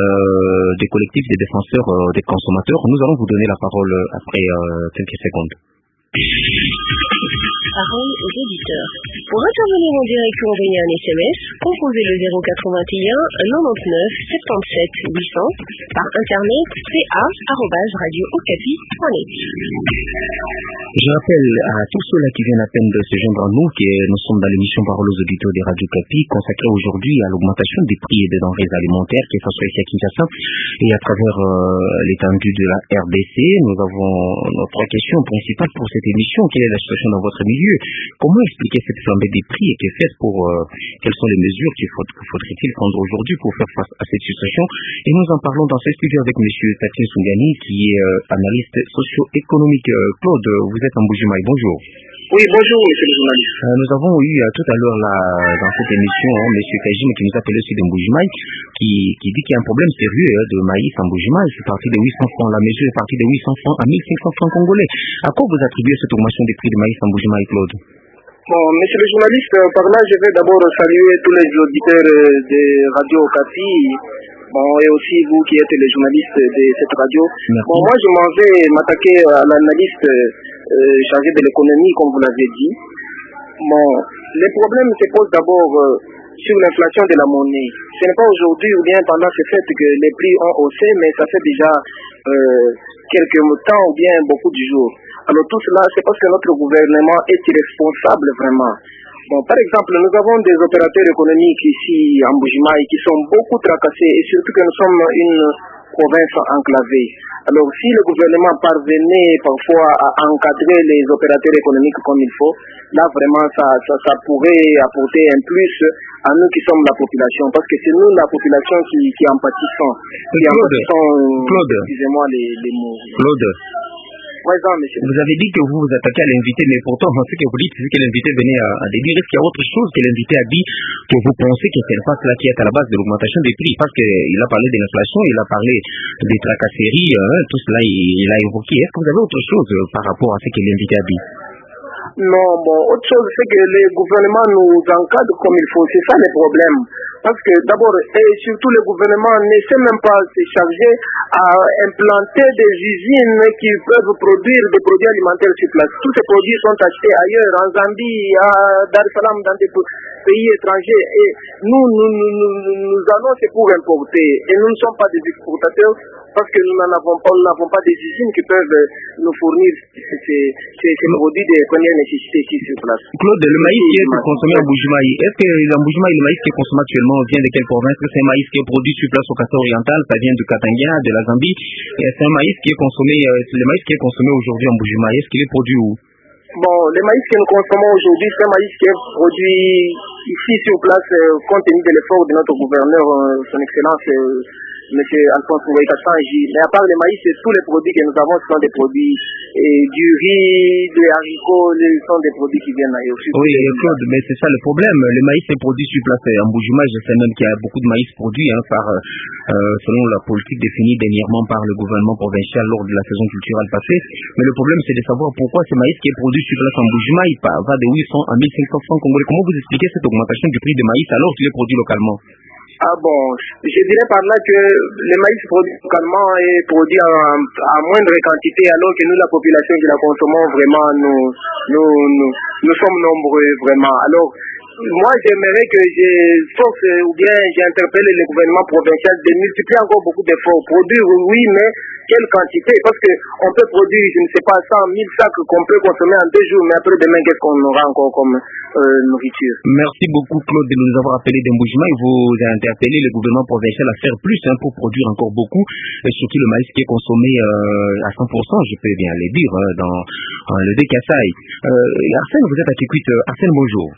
des collectifs des défenseurs des consommateurs. Nous allons vous donner la parole après quelques secondes. Parole aux auditeurs. Pour intervenir en direct ou envoyer un SMS, composez le 081 99 77 800 par internet ca@radiookapi.net. Je rappelle à tous ceux-là qui viennent à peine de se joindre à nous que nous sommes dans l'émission Parole aux auditeurs de Radio Kapi, consacrée aujourd'hui à l'augmentation des prix des denrées alimentaires, qui sont ici à Kinshasa et à travers l'étendue de la RDC. Nous avons notre question principale pour cette émission. Quelle est la situation dans votre milieu? Comment expliquer cette flambée des prix et que faire quelles sont les mesures qu'il faudrait-il prendre aujourd'hui pour faire face à cette situation? Et nous en parlons dans ce studio avec M. Tatine Soungani, qui est analyste socio-économique. Claude, vous êtes en Mbuji-Mayi, bonjour. Oui, bonjour, monsieur le journaliste. Nous avons eu tout à l'heure là, dans cette émission, M. Kajim qui nous appelle aussi de Mbuji-Mayi, qui dit qu'il y a un problème sérieux de maïs en Mbuji-Mayi. C'est parti de 800 francs. La mesure est partie de 800 francs à 1500 francs congolais. À quoi vous attribuez cette augmentation des prix de maïs en Mbuji-Mayi, Claude? Bon, monsieur le journaliste, par là, je vais d'abord saluer tous les auditeurs de Radio Kapi. Bon, et aussi vous qui êtes les journalistes de cette radio. Merci. Bon, moi, je m'en vais m'attaquer à l'analyste chargé de l'économie, comme vous l'avez dit. Bon, les problèmes se posent d'abord sur l'inflation de la monnaie. Ce n'est pas aujourd'hui ou bien pendant ce fait que les prix ont haussé, mais ça fait déjà quelques temps ou bien beaucoup de jours. Alors tout cela, c'est parce que notre gouvernement est irresponsable vraiment. Bon, par exemple, nous avons des opérateurs économiques ici en Mbuji-Mayi qui sont beaucoup tracassés et surtout que nous sommes une province enclavée. Alors si le gouvernement parvenait parfois à encadrer les opérateurs économiques comme il faut, là vraiment ça pourrait apporter un plus à nous qui sommes la population, parce que c'est nous la population qui en pâtissons. Claude, excusez-moi les mots. Claude. Monsieur. Vous avez dit que vous vous attaquez à l'invité, mais pourtant, ce que vous dites, c'est que l'invité venait à dire. Est-ce qu'il y a autre chose que l'invité a dit que vous pensez que c'est le fait là qui est à la base de l'augmentation des prix? Parce qu'il a parlé de l'inflation, il a parlé des tracasseries, tout cela, il a évoqué. Est-ce que vous avez autre chose par rapport à ce que l'invité a dit? Non, bon, autre chose, c'est que le gouvernement nous encadre comme il faut. C'est ça le problème. Parce que d'abord, et surtout le gouvernement ne sait même pas se charger à implanter des usines qui peuvent produire des produits alimentaires sur place. Tous ces produits sont achetés ailleurs, en Zambie, à Dar es Salaam, dans des pays étrangers. Et nous allons, c'est pour importer. Et nous ne sommes pas des exportateurs parce que nous n'avons pas des usines qui peuvent nous fournir ces produits de première nécessité ici sur place. Claude, le maïs qui est consommé en Mbuji-Mayi, est-ce que en Mbuji-Mayi, le maïs qui est consommé actuellement vient de quelle province? Est-ce que c'est un maïs qui est produit sur place au Kasai oriental? Ça vient du Katanga, de la Zambie? Et c'est un maïs qui est consommé, le maïs qui est consommé aujourd'hui en Mbuji-Mayi, est-ce qu'il est produit où? Bon, le maïs que nous consommons aujourd'hui, c'est un maïs qui est produit ici sur place, compte tenu de l'effort de notre gouverneur, son excellence, M. Alphonse Ngoïta-Sanji. Mais à part le maïs, tous les produits que nous avons sont des produits du riz, des haricots, sont des produits qui viennent ailleurs. Oui, Claude, mais c'est ça le problème. Le maïs est produit sur place en Mbuji-Mayi. Je sais même qu'il y a beaucoup de maïs produits selon la politique définie dernièrement par le gouvernement provincial lors de la saison culturelle passée. Mais le problème, c'est de savoir pourquoi ce maïs qui est produit sur place en Mbuji-Mayi va de 800 à 1500 francs congolais. Comment vous expliquez cette augmentation du prix de maïs alors qu'il est produit localement? Ah bon, je dirais par là que le maïs produit localement est produit à moindre quantité, alors que nous, la population qui la consommons, vraiment, nous sommes nombreux, vraiment. Alors, moi, j'aimerais que j'interpelle le gouvernement provincial de multiplier encore beaucoup d'efforts. Produire, oui, mais quelle quantité? Parce qu'on peut produire, je ne sais pas, 100 000 sacs qu'on peut consommer en 2 jours, mais après demain, qu'est-ce qu'on aura encore comme nourriture? Merci beaucoup, Claude, de nous avoir appelé de Mbuji-Mayi. Vous avez interpellé le gouvernement provincial à faire plus pour produire encore beaucoup, et surtout le maïs qui est consommé à 100%, je peux bien le dire, dans le Kasai. Arsène, vous êtes à Kikwit. Arsène, bonjour.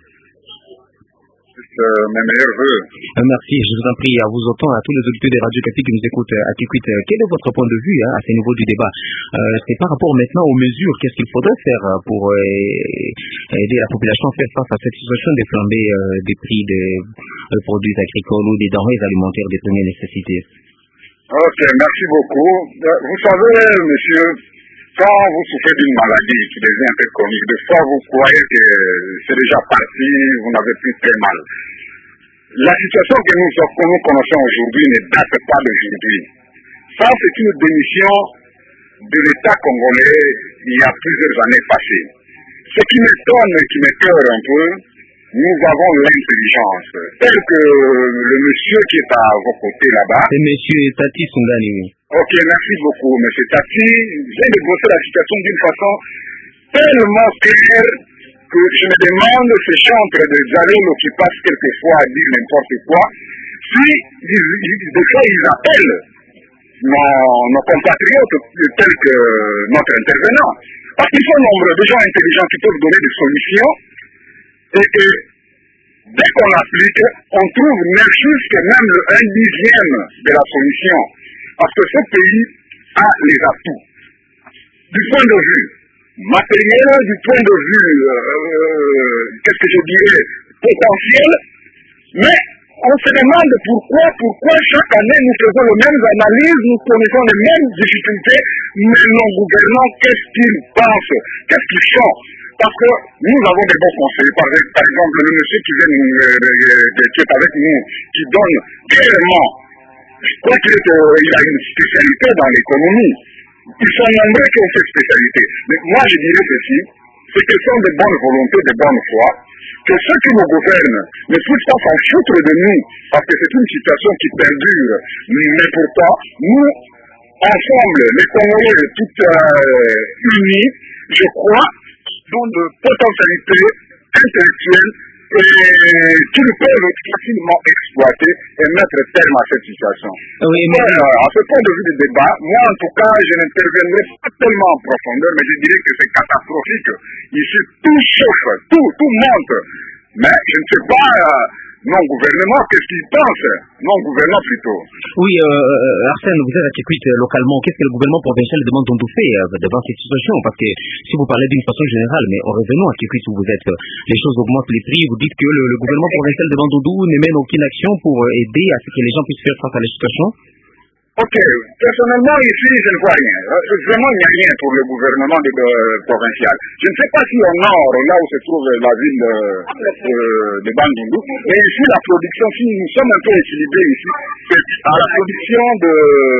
Mes meilleurs vœux. Merci, je vous en prie, à vous autant, à tous les auditeurs des Radio Kapi qui nous écoutent à Kikwit. Quel est votre point de vue à ce niveau du débat? C'est par rapport maintenant aux mesures, qu'est-ce qu'il faudrait faire pour aider la population à faire face à cette situation des flambées des prix des produits agricoles ou des denrées alimentaires de première nécessité? Ok, merci beaucoup. Vous savez, monsieur, quand vous souffrez d'une maladie qui devient un peu chronique, des fois vous croyez que c'est déjà parti, vous n'avez plus très mal. La situation que nous connaissons aujourd'hui ne date pas d'aujourd'hui. Ça, c'est une démission de l'État congolais il y a plusieurs années passées. Ce qui m'étonne et qui m'écoeure un peu, nous avons l'intelligence. Tel que le monsieur qui est à vos côtés là-bas. C'est monsieur Tati Sungani. Ok, merci beaucoup, monsieur Tati. Vient de brosser la situation d'une façon tellement claire que je me demande ces chantres de Zalelo qui passent quelquefois à dire n'importe quoi, si des fois ils appellent nos compatriotes tels que notre intervenant. Parce qu'ils sont nombreux de gens intelligents qui peuvent donner des solutions et que dès qu'on applique, on trouve même juste même le 1/10 de la solution. Parce que ce pays a les atouts. Du point de vue matériel, du point de vue, qu'est-ce que je dirais, potentiel, mais on se demande pourquoi chaque année nous faisons les mêmes analyses, nous connaissons les mêmes difficultés, mais nos gouvernants, qu'est-ce qu'ils pensent, qu'est-ce qu'ils font? Parce que nous avons des bons conseillers, par exemple le monsieur qui est avec nous, qui donne clairement, je crois qu'il a une spécialité dans l'économie. Ils sont nombreux qui ont cette spécialité. Mais moi je dirais ceci, c'est qu'ils sont de bonne volonté, de bonne foi, que ceux qui nous gouvernent ne puissent pas s'en foutre de nous, parce que c'est une situation qui perdure. Mais pourtant, nous, ensemble, les Congolais, toutes unis, je crois, dont de potentialités intellectuelles qui nous peuvent facilement exploiter et mettre terme à cette situation. Oui, mais à ce point de vue du débat, moi en tout cas, je n'interviendrai pas tellement en profondeur, mais je dirais que c'est catastrophique. Ici, tout chauffe, tout monte. Mais je ne sais pas, non-gouvernement, qu'est-ce qu'ils pensent? Non-gouvernement plutôt. Oui, Arsène, vous êtes à Tchikwit localement. Qu'est-ce que le gouvernement provincial demande on nous fait devant cette situation? Parce que si vous parlez d'une façon générale, mais revenons à Tchikwit où vous êtes, les choses augmentent les prix, vous dites que le gouvernement provincial de Bandundu ne mène aucune action pour aider à ce que les gens puissent faire face à la situation. Ok, personnellement ici je ne vois rien. Vraiment il n'y a rien pour le gouvernement provincial. Je ne sais pas si au nord, là où se trouve la ville de Bandundu, mais ici la production, si nous sommes un peu équilibrés ici, c'est à la production de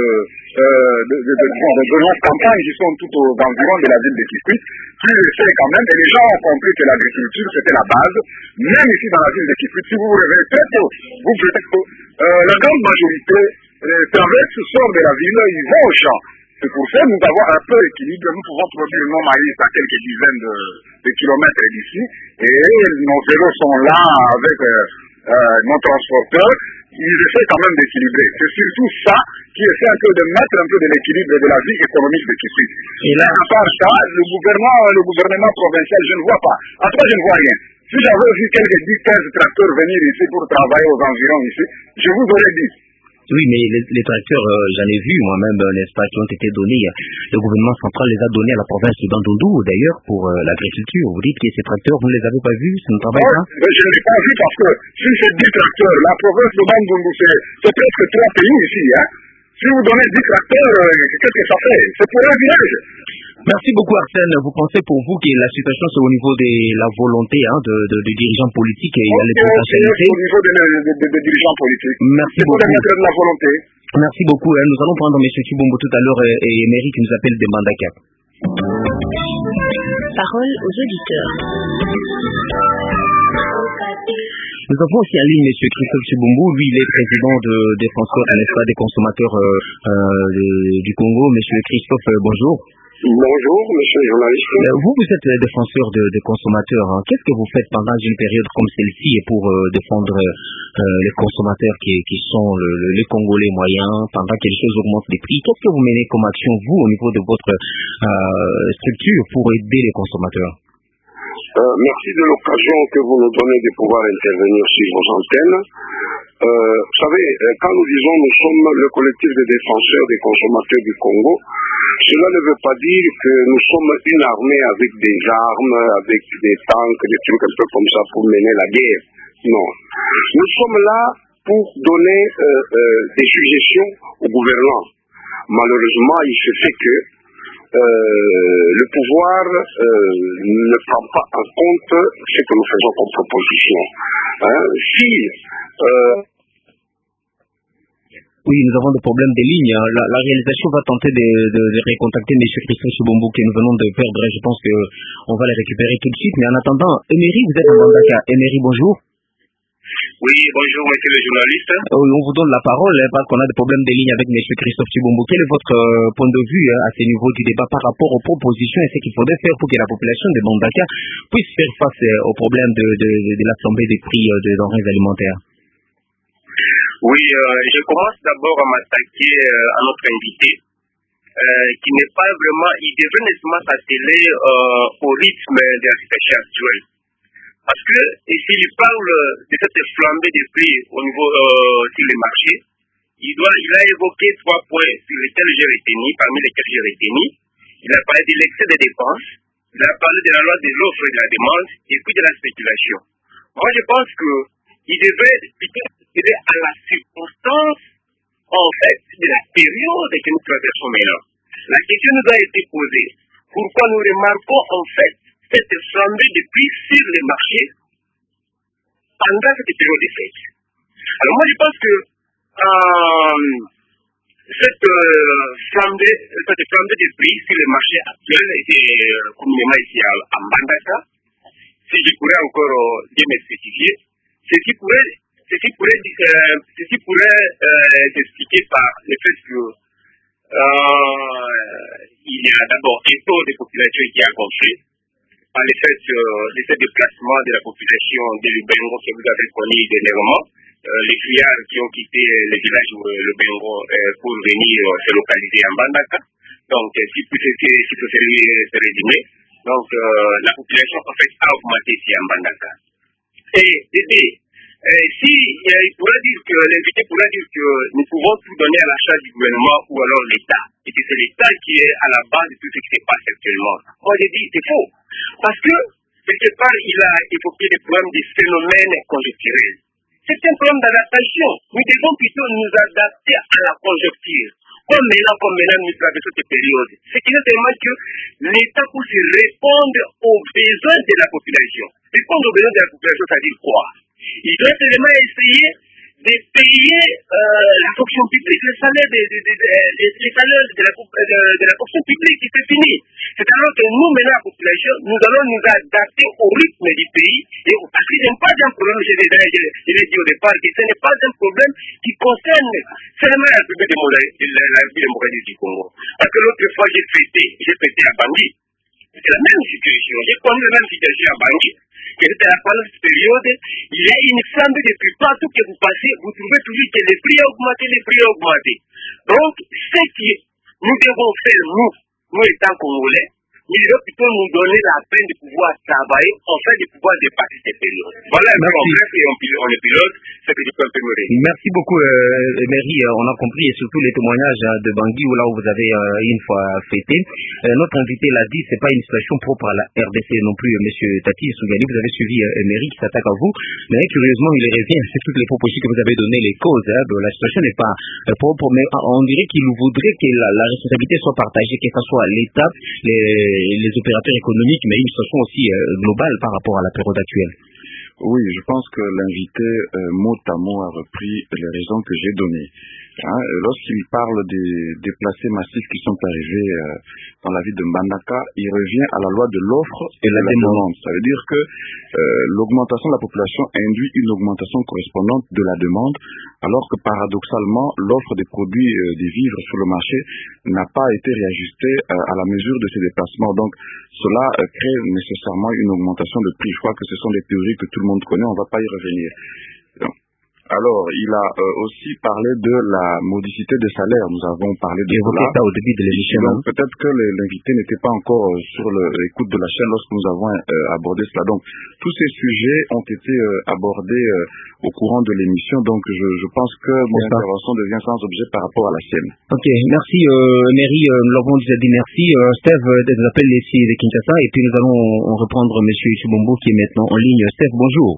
nos campagnes qui sont tout aux environs de la ville de Kikwit, qui essaient quand même, et les gens ont compris que l'agriculture c'était la base, même ici dans la ville de Kikwit, si vous vous réveillez très tôt, vous verrez que la grande majorité traversent, sortent de la ville, ils vont au champ. C'est pour ça que nous avons un peu d'équilibre. Nous pouvons produire nos maïs à quelques dizaines de kilomètres d'ici. Et nos vélos sont là avec nos transporteurs. Ils essaient quand même d'équilibrer. C'est surtout ça qui essaie un peu de mettre un peu de l'équilibre de la vie économique de Kikwit. Et là, à part ça, le gouvernement provincial, je ne vois pas. En tout cas, je ne vois rien. Si j'avais vu quelques 10-15 tracteurs venir ici pour travailler aux environs ici, je vous aurais dit. Oui, mais les tracteurs, j'en ai vu moi-même, n'est-ce pas, qui ont été donnés. Le gouvernement central les a donnés à la province de Bandundu, d'ailleurs, pour l'agriculture. Vous dites que ces tracteurs, vous ne les avez pas vus, ça ne travaille pas? Je ne l'ai pas vu parce que si c'est 10 tracteurs, la province de Bandundu, c'est presque 3 pays ici. Hein. Si vous donnez 10 tracteurs, qu'est-ce que ça fait? C'est pour un village. Merci beaucoup Arsène. Vous pensez pour vous que la situation c'est au niveau de la volonté des dirigeants politiques et les potentialités? Au niveau des dirigeants politiques. Merci beaucoup. C'est pour mettre de la volonté. Merci beaucoup. Nous allons prendre M. Chibombo tout à l'heure et Emery qui nous appelle de Mandaka. Parole aux auditeurs. Nous avons aussi en ligne M. Christophe Chibombo. Lui, il est président des défenseurs, n'est-ce pas, des consommateurs du Congo. M. Christophe, bonjour. Bonjour, monsieur le journaliste. Vous êtes défenseur des consommateurs. Hein. Qu'est-ce que vous faites pendant une période comme celle-ci pour défendre les consommateurs qui sont les Congolais moyens, pendant que les choses augmentent les prix? Qu'est-ce que vous menez comme action, vous, au niveau de votre structure, pour aider les consommateurs? Merci de l'occasion que vous nous donnez de pouvoir intervenir sur vos antennes. Vous savez, quand nous disons nous sommes le collectif de défenseurs des consommateurs du Congo, cela ne veut pas dire que nous sommes une armée avec des armes, avec des tanks, des trucs un peu comme ça pour mener la guerre. Non. Nous sommes là pour donner des suggestions au gouvernement. Malheureusement, il se fait que le pouvoir ne prend pas en compte ce que nous faisons comme proposition. Oui, nous avons des problèmes de ligne. La réalisation va tenter de recontacter M. Christophe Tshibombo que nous venons de perdre. Je pense qu'on va les récupérer tout de suite. Mais en attendant, Emery, vous êtes à Mbandaka. Emery, bonjour. Oui, bonjour, monsieur le journaliste. On vous donne la parole parce qu'on a des problèmes de ligne avec M. Christophe Tshibombo. Quel est votre point de vue à ce niveau du débat par rapport aux propositions et ce qu'il faudrait faire pour que la population de Mbandaka puisse faire face aux problèmes de l'assemblée des prix des denrées alimentaires? Oui, je commence d'abord à m'attaquer à notre invité, qui n'est pas vraiment, il devrait nettement s'atteler au rythme de la situation actuelle. Parce que s'il parle de cette flambée des prix au niveau sur les marchés, il a évoqué 3 points sur lesquels j'ai retenu, parmi lesquels j'ai retenu. Il a parlé de l'excès des dépenses, il a parlé de la loi de l'offre et de la demande, et puis de la spéculation. Moi, je pense qu'il devrait plutôt aider à la circonstance, en fait, de la période que nous traversons maintenant. La question nous a été posée. Pourquoi nous remarquons, en fait, cette flambée de prix sur les marchés pendant cette période de fête? Alors moi, je pense que cette flambée de prix sur les marchés actuels, et communément ici à Mbandaka, si je pourrais encore bien me spécifier, ceci pourrait s'expliquer par le fait que il y a d'abord un taux de population qui a gonflé, par le fait de ce déplacement de la population de l'Ubengo que vous avez connu dernièrement, les fuyards qui ont quitté le village Lubengo pour venir se localiser en Mbandaka. Donc, si peut se résumer, donc la population en fait a augmenté ici en Mbandaka. Et l'invité pourrait dire que nous pouvons tout donner à la charge du gouvernement ou alors l'État. Et que c'est l'État qui est à la base de tout ce qui se passe actuellement. Moi, j'ai dit, c'est faux. Parce que, quelque part, il a évoqué des problèmes, des phénomènes conjoncturels. C'est un problème d'adaptation. Nous devons plutôt nous adapter à la conjoncture. Comme maintenant, nous traversons cette période. C'est qu'il y a tellement que l'État puisse répondre aux besoins de la population. Répondre aux besoins de la population, ça veut dire quoi? Il doit seulement essayer de payer la fonction publique, les salaires de la fonction publique, qui c'est fini. C'est alors que nous, maintenant, la population, nous allons nous adapter au rythme du pays. Et parce que ce n'est pas un problème, je l'ai dit au départ, que ce n'est pas un problème qui concerne seulement la République démocratique du Congo. Parce que l'autre fois, j'ai fêté à Bangui. C'est la même situation. J'ai connu la même situation à Bangui. Pendant cette période, il y a une flambée de prix. Partout que vous passez, vous trouvez toujours que les prix ont augmenté. Donc, ce que nous devons faire, nous étant Congolais, il doit plutôt nous donner la peine de pouvoir travailler, enfin de pouvoir dépasser cette période. Voilà un peu en bref, et on est pilote, ce que je peux un peu me résumer. Merci beaucoup, Emery. On a compris, et surtout les témoignages de Bangui, où là où vous avez une fois fêté. Notre invité l'a dit, c'est pas une situation propre à la RDC non plus, Monsieur Tati Sougali. Vous avez suivi Emery qui s'attaque à vous, mais curieusement, il revient sur toutes les propositions que vous avez données, les causes. La situation n'est pas propre, mais on dirait qu'il voudrait que la responsabilité soit partagée, que ce soit l'État, les opérateurs économiques, mais une situation aussi globale par rapport à la période actuelle. Oui, je pense que l'invité, mot à mot, a repris les raisons que j'ai données. Lorsqu'il parle des déplacés massifs qui sont arrivés dans la ville de Mbandaka, il revient à la loi de l'offre et la demande. Ça veut dire que l'augmentation de la population induit une augmentation correspondante de la demande, alors que paradoxalement, l'offre des produits, des vivres sur le marché n'a pas été réajustée à la mesure de ces déplacements. Donc, cela crée nécessairement une augmentation de prix. Je crois que ce sont des théories que tout le monde connaît, on ne va pas y revenir. Donc, alors, il a aussi parlé de la modicité des salaires. Nous avons parlé de cela au début de l'émission. Donc, peut-être que l'invité n'était pas encore sur l'écoute de la chaîne lorsque nous avons abordé cela. Donc, tous ces sujets ont été abordés au courant de l'émission. Donc, je pense que mon intervention devient sans objet par rapport à la sienne. Ok, merci Emery. Nous l'avons déjà dit merci. Steve nous appelle ici de Kinshasa et puis nous allons reprendre Monsieur Tshibombo qui est maintenant en ligne. Steve, bonjour.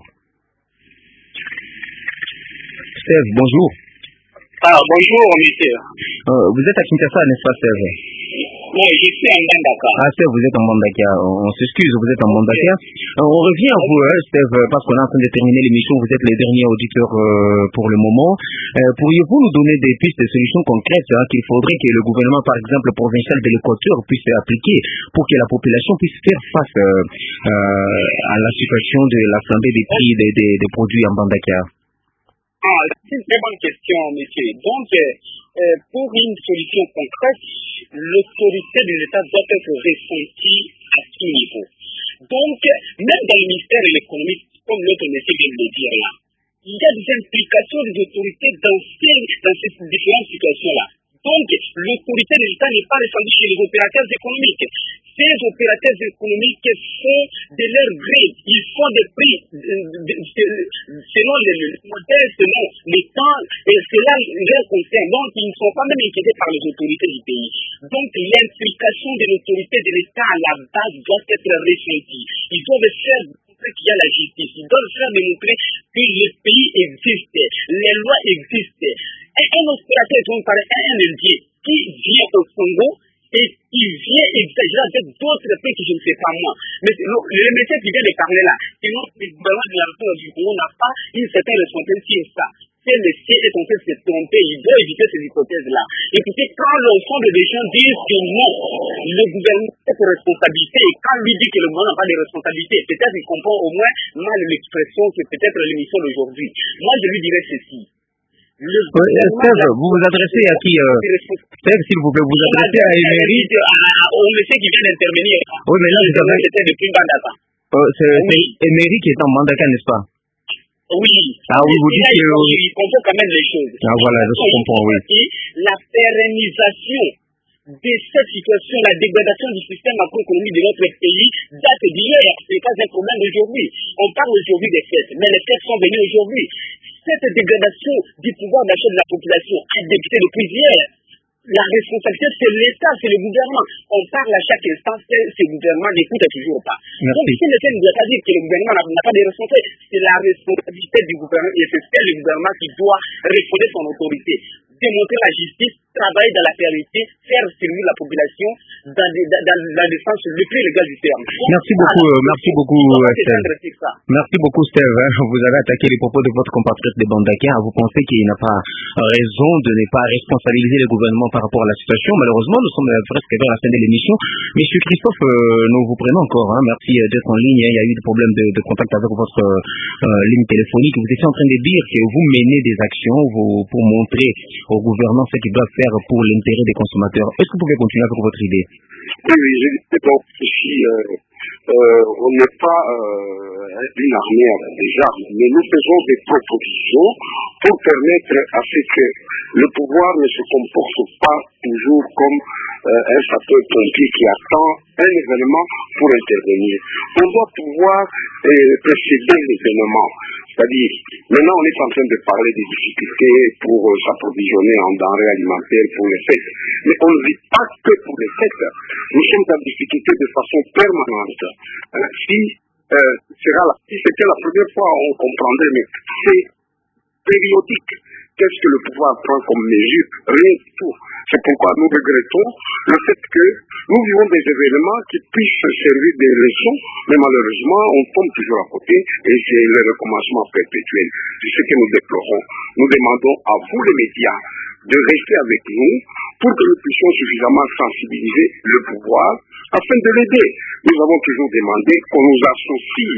Steve, bonjour. Bonjour, monsieur. Vous êtes à Kinshasa, n'est-ce pas, Steve? Oui, je suis en Bandaka. Ah, Steve, vous êtes en Bandaka. On s'excuse, vous êtes en Bandaka. On revient à vous, Steve, parce qu'on est en train de terminer l'émission. Vous êtes les derniers auditeurs pour le moment. Pourriez-vous nous donner des pistes de solutions concrètes qu'il faudrait que le gouvernement, par exemple, provincial de l'Équateur, puisse appliquer pour que la population puisse faire face à la situation de la flambée des prix des produits en Bandaka? Ah, c'est une très bonne question, monsieur. Donc, pour une solution concrète, l'autorité de l'État doit être ressentie à tout niveau. Donc, même dans le ministère de l'économie, comme l'autre monsieur vient de le dire là, il y a des implications des autorités dans ces différentes situations-là. Donc, l'autorité de l'État n'est pas ressentie chez les opérateurs économiques. Ces opérateurs économiques font de leur gré, ils font des prix selon le modèle, selon les temps, et cela leur concerne. Donc, ils ne sont pas même inquiétés par les autorités du pays. Donc, l'implication de l'autorité de l'État à la base doit être ressentie. Ils doivent faire démontrer qu'il y a la justice. Ils doivent faire démontrer que le pays existe, les lois existent. Et un opérateur, on parle un Indien qui vient au Congo et qui vient exagérer avec d'autres pays que je ne sais pas moi. Mais le métier qui vient de parler là, sinon le gouvernement de la République du Congo n'a pas une certaine responsabilité sur ça. Si le ciel est en train de se tromper, il doit éviter ces hypothèses-là. Et puis quand l'ensemble des gens disent que non, le gouvernement a des responsabilités, et quand lui dit que le gouvernement n'a pas de responsabilités, peut-être il comprend au moins mal l'expression que peut-être l'émission d'aujourd'hui. Moi, je lui dirais ceci. Steve, vous vous adressez à qui Steve, s'il vous plaît, vous adressez à Emery. Au monsieur qui vient d'intervenir. Oui, mais là, vous avez... C'était depuis Bandaka. C'est Emery qui est en Bandaka, n'est-ce pas? Oui. Ah oui, vous dites que... Il comprend quand même les choses. Ah voilà, je comprends, oui. La pérennisation de cette situation, la dégradation du système macroéconomique de notre pays date d'hier. Ce n'est pas un problème d'aujourd'hui. On parle aujourd'hui des fêtes, mais les fêtes sont venues aujourd'hui. Cette dégradation du pouvoir d'achat de la population a débuté depuis hier. La responsabilité, c'est l'État, c'est le gouvernement. On parle à chaque instant, ce gouvernement n'écoute toujours pas. Merci. Donc, si l'État ne doit pas dire que le gouvernement n'a pas de responsabilité, c'est la responsabilité du gouvernement et c'est le gouvernement qui doit refonder son autorité, démontrer la justice, travailler dans la vérité, faire servir la population dans le sens le plus légal du terme. Merci beaucoup, Steve. Merci beaucoup, Steve. Vous avez attaqué les propos de votre compatriote de Bandaka. Vous pensez qu'il n'a pas raison de ne pas responsabiliser le gouvernement par rapport à la situation. Malheureusement, nous sommes presque vers la fin de l'émission. Monsieur Christophe, nous vous prenons encore. Merci d'être en ligne. Il y a eu des problèmes de contact avec votre ligne téléphonique. Vous étiez en train de dire que vous menez des actions pour montrer au gouvernement ce qu'il doit faire pour l'intérêt des consommateurs. Est-ce que vous pouvez continuer avec votre idée? Oui, je dis donc ici, on n'est pas une armée avec des armes, mais nous faisons des propositions pour permettre à ce que le pouvoir ne se comporte pas toujours comme un sapeur-pompier qui attend un événement pour intervenir. On doit pouvoir précéder l'événement. C'est-à-dire, maintenant on est en train de parler des difficultés pour s'approvisionner en denrées alimentaires pour les fêtes. Mais on ne vit pas que pour les fêtes. Nous sommes en difficulté de façon permanente. Si c'était la première fois, on comprendrait, mais c'est périodique. Qu'est-ce que le pouvoir prend comme mesure? Rien du tout. C'est pourquoi nous regrettons le fait que nous vivons des événements qui puissent servir des leçons, mais malheureusement, on tombe toujours à côté et c'est le recommencement perpétuel. C'est ce que nous déplorons. Nous demandons à vous, les médias, de rester avec nous pour que nous puissions suffisamment sensibiliser le pouvoir afin de l'aider. Nous avons toujours demandé qu'on nous associe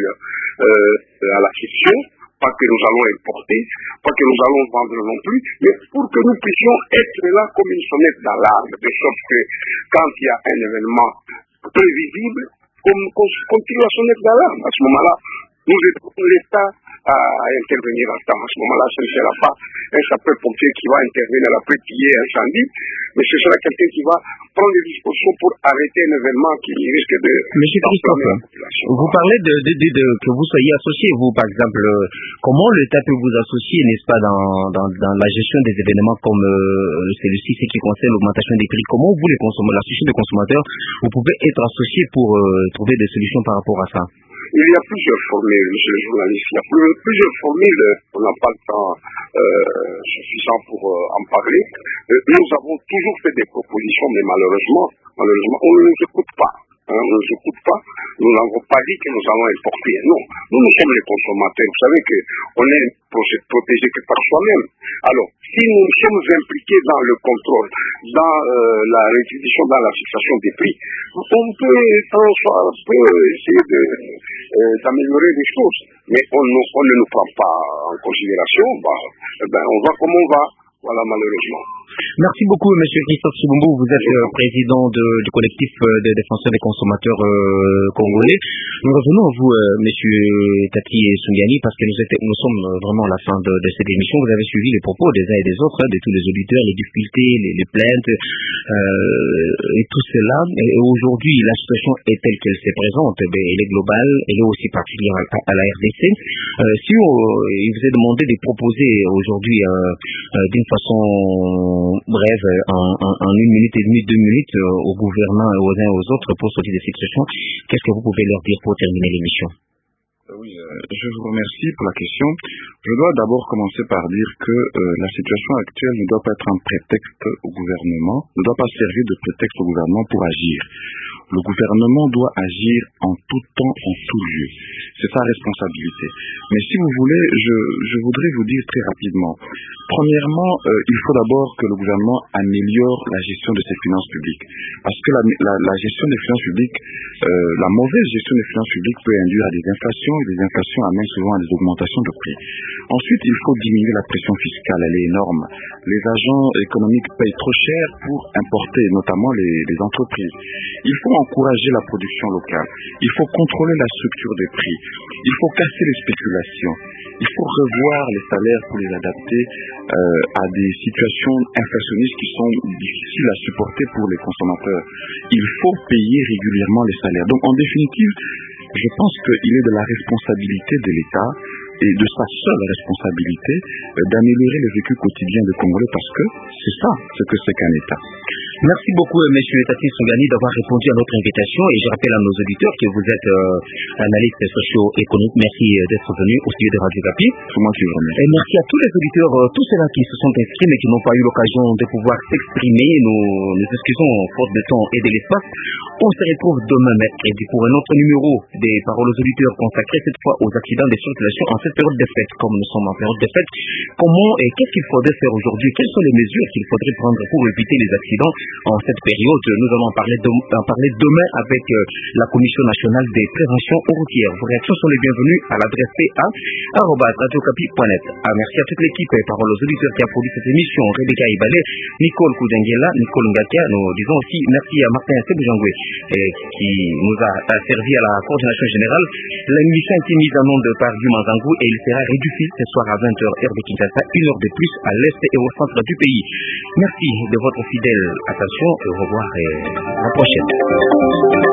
à la question, pas que nous allons importer, pas que nous allons vendre non plus, mais pour que nous puissions être là comme une sonnette d'alarme, de sorte que quand il y a un événement prévisible, qu'on continue à sonner d'alarme. À ce moment-là, nous aidons l'État à intervenir à temps. À ce moment-là, ce ne sera pas un sapeur-pompier qui va intervenir après qu'il y ait un incendie, mais ce sera quelqu'un qui va prendre des dispositions pour arrêter un événement qui risque de... Monsieur Christophe, vous parlez que vous soyez associé, vous, par exemple. Comment l'État peut vous associer, n'est-ce pas, dans la gestion des événements comme celui-ci, ce qui concerne l'augmentation des prix? Comment vous, l'association des consommateurs, vous pouvez être associé pour trouver des solutions par rapport à ça? Il y a plusieurs formules, monsieur le journaliste. Il y a plusieurs formules. On n'a pas le temps suffisant pour en parler. Nous avons toujours fait des propositions, mais malheureusement, on ne nous écoute pas. On ne nous écoute pas. Nous n'avons pas dit que nous allons importer. Non, nous sommes les consommateurs. Vous savez qu'on est protégé que par soi-même. Alors, si nous sommes impliqués dans le contrôle, dans la réquisition, dans la fixation des prix, on peut essayer d'améliorer les choses. Mais on ne nous prend pas en considération. On va comme on va. Voilà, malheureusement. Merci beaucoup, M. Christophe Chibombo. Vous êtes président du collectif des défenseurs des consommateurs congolais. Nous revenons à vous, M. Tati Sungani, parce que nous sommes vraiment à la fin de cette émission. Vous avez suivi les propos des uns et des autres, de tous les auditeurs, les difficultés, les plaintes, et tout cela. Et aujourd'hui, la situation est telle qu'elle se présente. Elle est globale, elle est aussi particulière à la RDC. Si il vous est demandé de proposer aujourd'hui d'une façon brève, en 1 minute et demie, 2 minutes, au gouvernement et aux uns et aux autres pour sortir de cette situation, qu'est-ce que vous pouvez leur dire pour terminer l'émission? Oui, je vous remercie pour la question. Je dois d'abord commencer par dire que la situation actuelle ne doit pas être un prétexte au gouvernement, ne doit pas servir de prétexte au gouvernement pour agir. Le gouvernement doit agir en tout temps, en tout lieu. C'est sa responsabilité. Mais si vous voulez, je voudrais vous dire très rapidement. Premièrement, il faut d'abord que le gouvernement améliore la gestion de ses finances publiques. Parce que la gestion des finances publiques, la mauvaise gestion des finances publiques peut induire à des inflations, et des inflations amènent souvent à des augmentations de prix. Ensuite, il faut diminuer la pression fiscale, elle est énorme. Les agents économiques payent trop cher pour importer, notamment les entreprises. Il faut encourager la production locale. Il faut contrôler la structure des prix. Il faut casser les spéculations. Il faut revoir les salaires pour les adapter à des situations inflationnistes qui sont difficiles à supporter pour les consommateurs. Il faut payer régulièrement les salaires. Donc, en définitive, je pense qu'il est de la responsabilité de l'État et de sa seule responsabilité d'améliorer le vécu quotidien des Congolais, parce que c'est ça ce que c'est qu'un État. Merci beaucoup, M. Tati Sungani, d'avoir répondu à notre invitation, et je rappelle à nos auditeurs que vous êtes analyste socio-économique. Merci d'être venu au studio de Radio Okapi. C'est moi qui vous remercie. Et merci à tous les auditeurs, tous ceux-là qui se sont inscrits mais qui n'ont pas eu l'occasion de pouvoir s'exprimer. Nous excusons faute de temps et de l'espace. On se retrouve demain mercredi pour un autre numéro des Paroles aux auditeurs consacré cette fois aux accidents de circulation en cette période de fête. Comme nous sommes en période de fête, comment et qu'est-ce qu'il faudrait faire aujourd'hui? Quelles sont les mesures qu'il faudrait prendre pour éviter les accidents en cette période? Nous allons en parler demain avec la Commission nationale des préventions routières. Vos réactions sont les bienvenues à l'adresse pa@radiocapi.net. Merci à toute l'équipe Paroles aux auditeurs qui a produit cette émission. Rebecca Ibale, Nicole Koudengela, Nicole Ngatia. Nous disons aussi merci à Martin Sebujangwe qui nous a servi à la coordination générale. L'émission a été mise en onde par Guy Manzangou et il sera réduit ce soir à 20h heure de Kinshasa, 1 heure de plus à l'est et au centre du pays. Merci de votre fidèle attention et au revoir et à la prochaine.